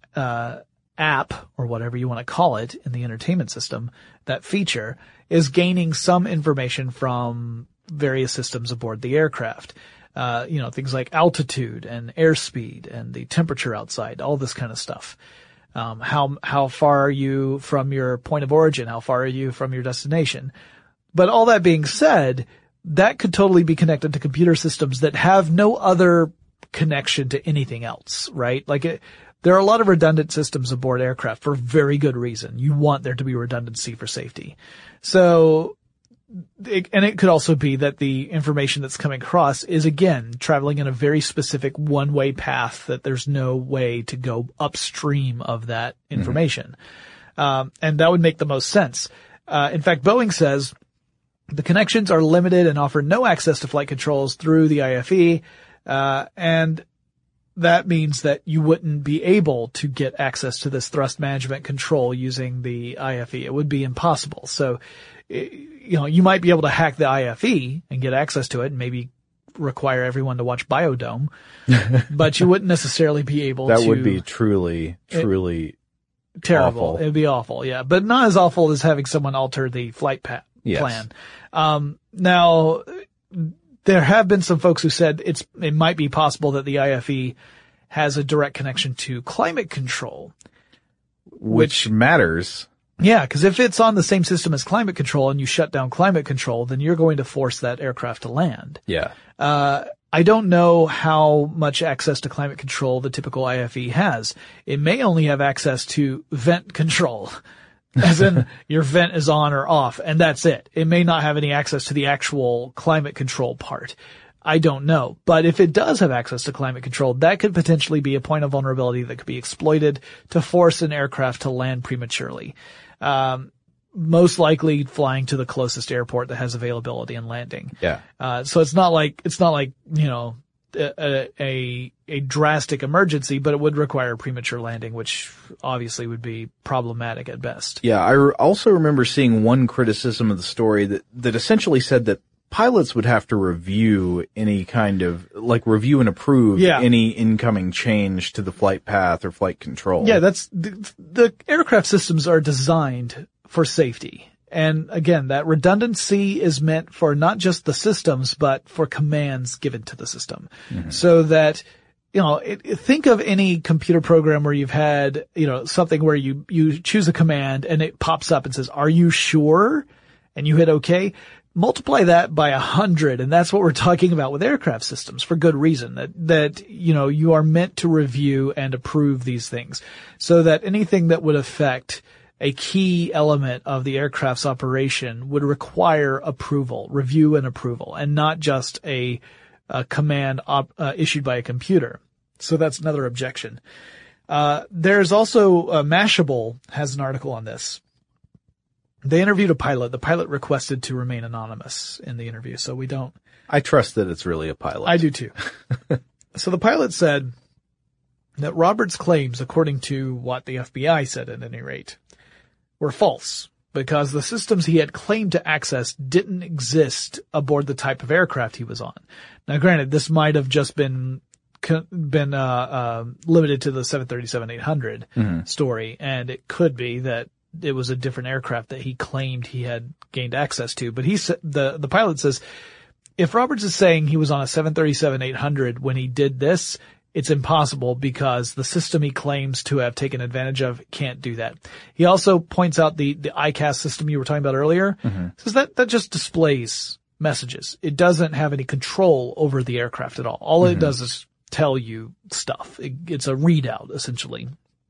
app or whatever you want to call it in the entertainment system, that feature is gaining some information from various systems aboard the aircraft. Things like altitude and airspeed and the temperature outside, all this kind of stuff. How far are you from your point of origin? How far are you from your destination? But all that being said, that could totally be connected to computer systems that have no other connection to anything else, right? There are a lot of redundant systems aboard aircraft for very good reason. You want there to be redundancy for safety. So, and it could also be that the information that's coming across is again traveling in a very specific one-way path that there's no way to go upstream of that information. Mm-hmm. And that would make the most sense. In fact, Boeing says the connections are limited and offer no access to flight controls through the IFE. And that means that you wouldn't be able to get access to this thrust management control using the IFE. It would be impossible. So, you might be able to hack the IFE and get access to it and maybe require everyone to watch Biodome, but you wouldn't necessarily be able to. That would be truly terrible. Awful. It would be awful. Yeah. But not as awful as having someone alter the flight plan. Now, there have been some folks who said it might be possible that the IFE has a direct connection to climate control. which matters. Yeah, because if it's on the same system as climate control and you shut down climate control, then you're going to force that aircraft to land. Yeah. I don't know how much access to climate control the typical IFE has. It may only have access to vent control, as in your vent is on or off, and that's it. It may not have any access to the actual climate control part. I don't know. But if it does have access to climate control, that could potentially be a point of vulnerability that could be exploited to force an aircraft to land prematurely. Most likely flying to the closest airport that has availability and landing. Yeah. So it's not like, you know, a drastic emergency, but it would require premature landing, which obviously would be problematic at best. Yeah. I also remember seeing one criticism of the story that essentially said that pilots would have to review any kind of, like, review and approve any incoming change to the flight path or flight control. Yeah, that's, the aircraft systems are designed for safety. And again, that redundancy is meant for not just the systems, but for commands given to the system. Mm-hmm. So that, you know, think of any computer program where you've had, you know, something where you choose a command and it pops up and says, "Are you sure?" And you hit OK. Multiply that by 100, and that's what we're talking about with aircraft systems for good reason, that, you know, you are meant to review and approve these things so that anything that would affect a key element of the aircraft's operation would require approval, review and approval, and not just a command issued by a computer. So that's another objection. There's also, Mashable has an article on this. They interviewed a pilot. The pilot requested to remain anonymous in the interview, so we don't. I trust that it's really a pilot. I do too. So the pilot said that Roberts' claims, according to what the FBI said at any rate, were false because the systems he had claimed to access didn't exist aboard the type of aircraft he was on. Now granted, this might have just been limited to the 737-800 story, and it could be that it was a different aircraft that he claimed he had gained access to. But he said, the pilot says, if Roberts is saying he was on a 737-800 when he did this, it's impossible because the system he claims to have taken advantage of can't do that. He also points out the ICAS system you were talking about earlier. Says that just displays messages. It doesn't have any control over the aircraft at all. All it does is tell you stuff. It's a readout, essentially.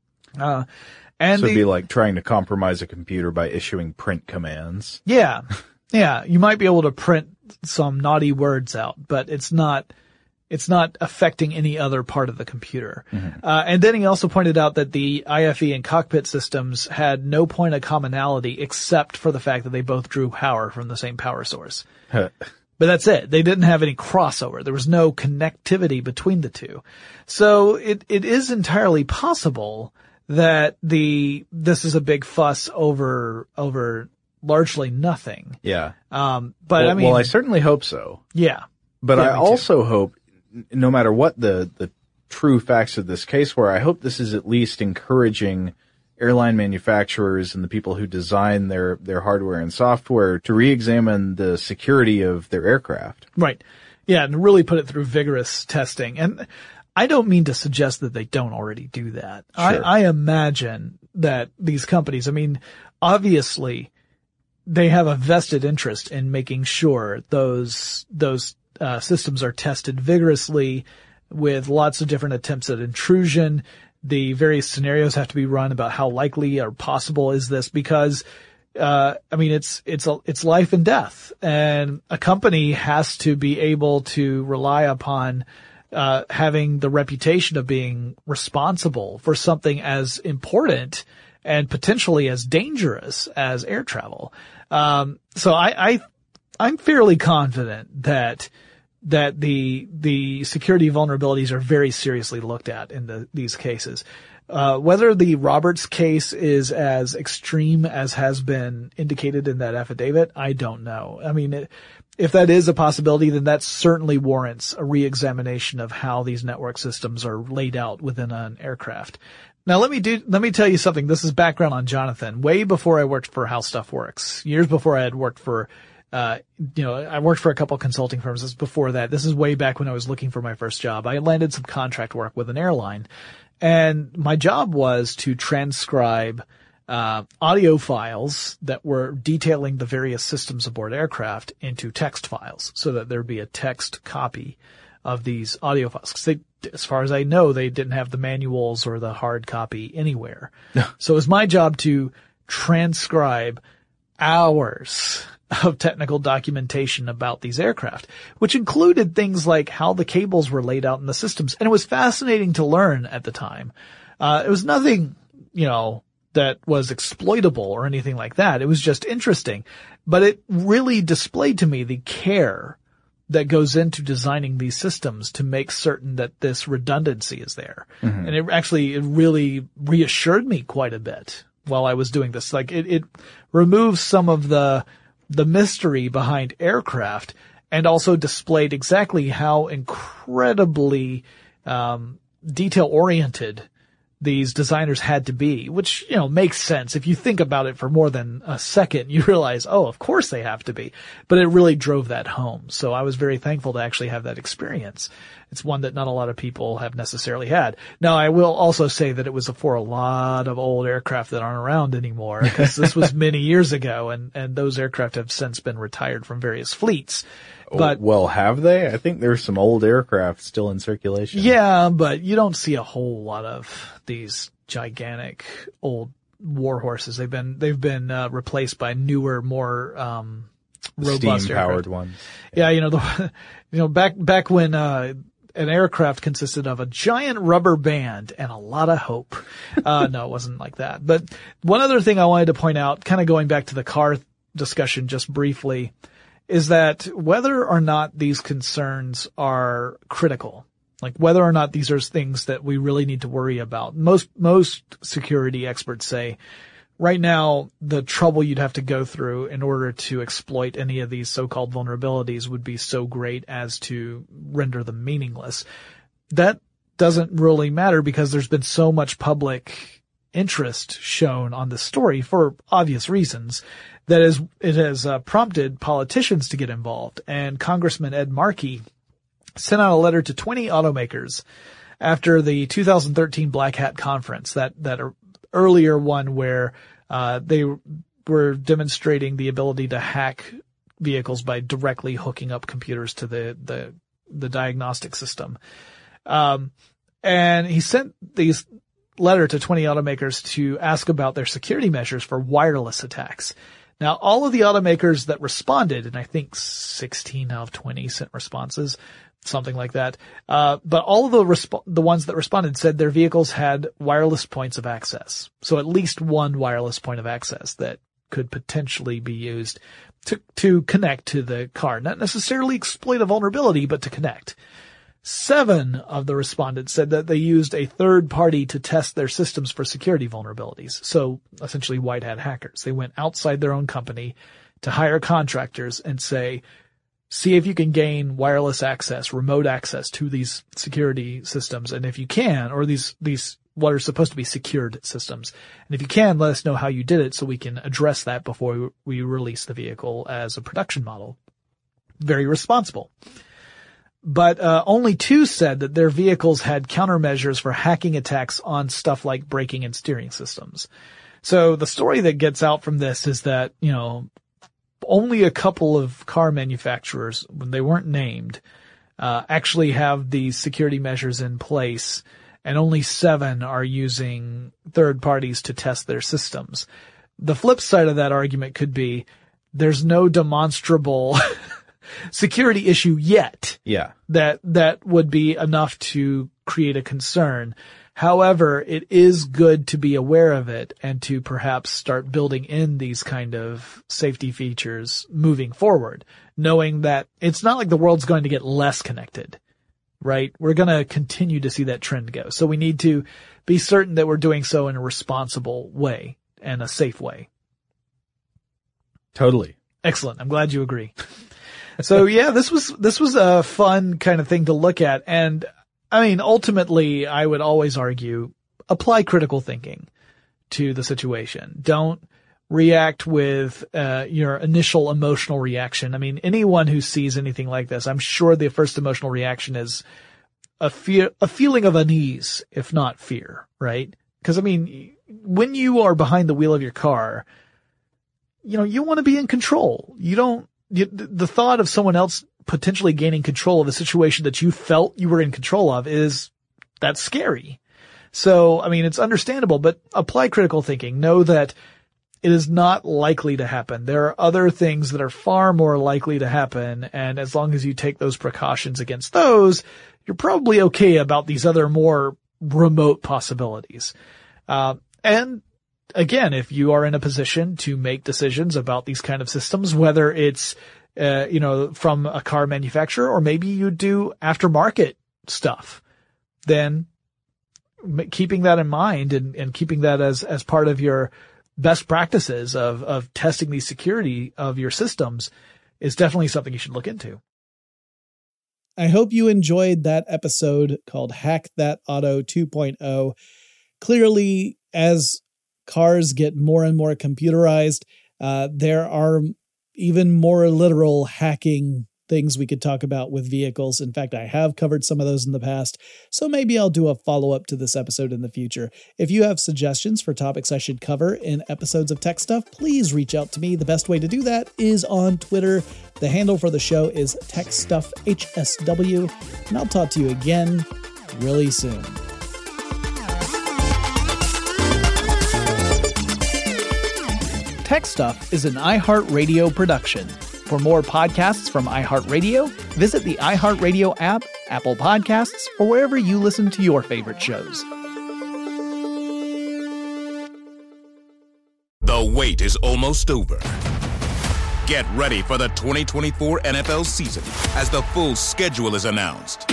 And so it'd be like trying to compromise a computer by issuing print commands. Yeah. Yeah. You might be able to print some naughty words out, but it's not affecting any other part of the computer. And then he also pointed out that the IFE and cockpit systems had no point of commonality except for the fact that they both drew power from the same power source. But that's it. They didn't have any crossover. There was no connectivity between the two. So it is entirely possible that this is a big fuss over largely nothing. Yeah. But I mean, I certainly hope so. Yeah. But I also hope, no matter what the true facts of this case were, I hope this is at least encouraging airline manufacturers and the people who design their hardware and software to re-examine the security of their aircraft. Right. Yeah, and really put it through vigorous testing. And I don't mean to suggest that they don't already do that. Sure. I imagine that these companies, I mean, obviously they have a vested interest in making sure those systems are tested vigorously with lots of different attempts at intrusion. The various scenarios have to be run about how likely or possible is this because, I mean, it's life and death, and a company has to be able to rely upon having the reputation of being responsible for something as important and potentially as dangerous as air travel. So I'm fairly confident that the security vulnerabilities are very seriously looked at in these cases. Whether the Roberts case is as extreme as has been indicated in that affidavit, I don't know. I mean, if that is a possibility, then that certainly warrants a re-examination of how these network systems are laid out within an aircraft. Now let me tell you something. This is background on Jonathan. Way before I worked for How Stuff Works, years before I had worked for, I worked for a couple consulting firms. This is before that. This is way back when I was looking for my first job. I landed some contract work with an airline, And my job was to transcribe audio files that were detailing the various systems aboard aircraft into text files so that there'd be a text copy of these audio files. 'Cause as far as I know, they didn't have the manuals or the hard copy anywhere. So it was my job to transcribe hours of technical documentation about these aircraft, which included things like how the cables were laid out in the systems. And it was fascinating to learn at the time. It was nothing, that was exploitable or anything like that. It was just interesting, but it really displayed to me the care that goes into designing these systems to make certain that this redundancy is there. Mm-hmm. And it really reassured me quite a bit while I was doing this. Like it removes some of the mystery behind aircraft and also displayed exactly how incredibly, detail oriented these designers had to be, which, makes sense. If you think about it for more than a second, you realize, oh, of course they have to be. But it really drove that home. So I was very thankful to actually have that experience. It's one that not a lot of people have necessarily had. Now, I will also say that it was for a lot of old aircraft that aren't around anymore, because this was many years ago, and those aircraft have since been retired from various fleets. But, well, have they? I think there's some old aircraft still in circulation. Yeah, but you don't see a whole lot of these gigantic old war horses. They've been replaced by newer, more robust steam-powered ones. Yeah, back when an aircraft consisted of a giant rubber band and a lot of hope. No, it wasn't like that. But one other thing I wanted to point out, kind of going back to the car discussion just briefly, is that whether or not these concerns are critical, like whether or not these are things that we really need to worry about. Most security experts say right now the trouble you'd have to go through in order to exploit any of these so-called vulnerabilities would be so great as to render them meaningless. That doesn't really matter because there's been so much public interest shown on this story for obvious reasons that it has prompted politicians to get involved. And Congressman Ed Markey sent out a letter to 20 automakers after the 2013 Black Hat Conference, that earlier one where they were demonstrating the ability to hack vehicles by directly hooking up computers to the diagnostic system. And he sent these letter to 20 automakers to ask about their security measures for wireless attacks. Now, all of the automakers that responded, and I think 16 out of 20 sent responses, something like that. But all of the ones that responded said their vehicles had wireless points of access. So at least one wireless point of access that could potentially be used to connect to the car. Not necessarily exploit a vulnerability, but to connect. 7 of the respondents said that they used a third party to test their systems for security vulnerabilities. So essentially white hat hackers. They went outside their own company to hire contractors and say, see if you can gain wireless access, remote access to these security systems. And if you can, or these what are supposed to be secured systems. And if you can, let us know how you did it so we can address that before we release the vehicle as a production model. Very responsible. But only 2 said that their vehicles had countermeasures for hacking attacks on stuff like braking and steering systems. So the story that gets out from this is that, only a couple of car manufacturers, when they weren't named, actually have these security measures in place, and only 7 are using third parties to test their systems. The flip side of that argument could be there's no demonstrable security issue yet. Yeah. That would be enough to create a concern. However, it is good to be aware of it and to perhaps start building in these kind of safety features moving forward, knowing that it's not like the world's going to get less connected, right? We're going to continue to see that trend go. So we need to be certain that we're doing so in a responsible way and a safe way. Totally. Excellent. I'm glad you agree. So yeah, this was a fun kind of thing to look at. And I mean, ultimately, I would always argue, apply critical thinking to the situation. Don't react with your initial emotional reaction. I mean, anyone who sees anything like this, I'm sure the first emotional reaction is, a feeling of unease, if not fear, right? Because, I mean, when you are behind the wheel of your car, you know, you want to be in control. The thought of someone else potentially gaining control of a situation that you felt you were in control of that's scary. So, I mean, it's understandable, but apply critical thinking. Know that it is not likely to happen. There are other things that are far more likely to happen, and as long as you take those precautions against those, you're probably okay about these other more remote possibilities. And again, if you are in a position to make decisions about these kind of systems, whether it's, from a car manufacturer, or maybe you do aftermarket stuff, then keeping that in mind and keeping that as part of your best practices of testing the security of your systems is definitely something you should look into. I hope you enjoyed that episode called Hack That Auto 2.0. Clearly, as cars get more and more computerized, there are even more literal hacking things we could talk about with vehicles. In fact, I have covered some of those in the past, so maybe I'll do a follow-up to this episode in the future. If you have suggestions for topics I should cover in episodes of Tech Stuff, please reach out to me. The best way to do that is on Twitter. The handle for the show is TechStuffHSW, and I'll talk to you again really soon. Tech Stuff is an iHeartRadio production. For more podcasts from iHeartRadio, visit the iHeartRadio app, Apple Podcasts, or wherever you listen to your favorite shows. The wait is almost over. Get ready for the 2024 NFL season as the full schedule is announced.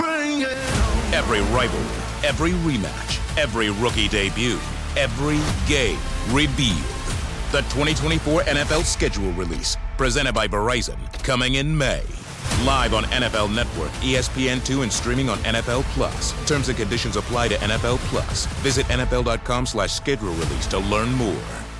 Every rivalry, every rematch, every rookie debut, every game revealed. The 2024 NFL schedule release, presented by Verizon, coming in May. Live on NFL Network, ESPN2, and streaming on NFL Plus. Terms and conditions apply to NFL Plus. Visit NFL.com/schedule release to learn more.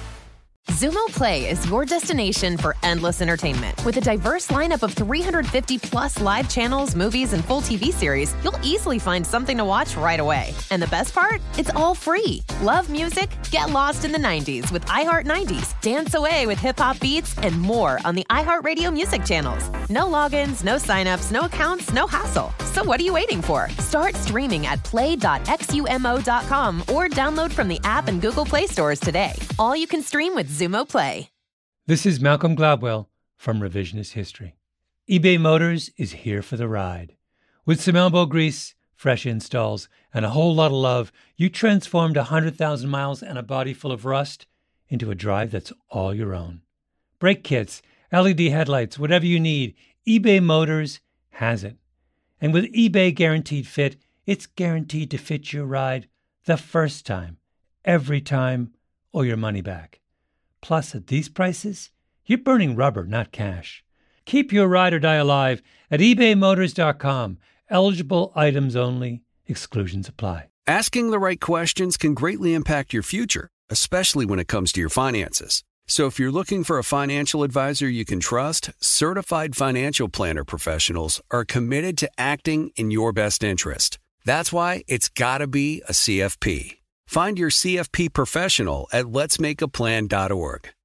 Xumo Play is your destination for endless entertainment. With a diverse lineup of 350-plus live channels, movies, and full TV series, you'll easily find something to watch right away. And the best part? It's all free. Love music? Get lost in the 90s with iHeart 90s. Dance away with hip-hop beats and more on the iHeartRadio music channels. No logins, no signups, no accounts, no hassle. So what are you waiting for? Start streaming at play.xumo.com or download from the app and Google Play stores today. All you can stream with Xumo Play. This is Malcolm Gladwell from Revisionist History. eBay Motors is here for the ride. With some elbow grease, fresh installs, and a whole lot of love, you transformed 100,000 miles and a body full of rust into a drive that's all your own. Brake kits, LED headlights, whatever you need, eBay Motors has it. And with eBay Guaranteed Fit, it's guaranteed to fit your ride the first time, every time, or your money back. Plus, at these prices, you're burning rubber, not cash. Keep your ride or die alive at ebaymotors.com. Eligible items only. Exclusions apply. Asking the right questions can greatly impact your future, especially when it comes to your finances. So if you're looking for a financial advisor you can trust, certified financial planner professionals are committed to acting in your best interest. That's why it's got to be a CFP. Find your CFP professional at letsmakeaplan.org.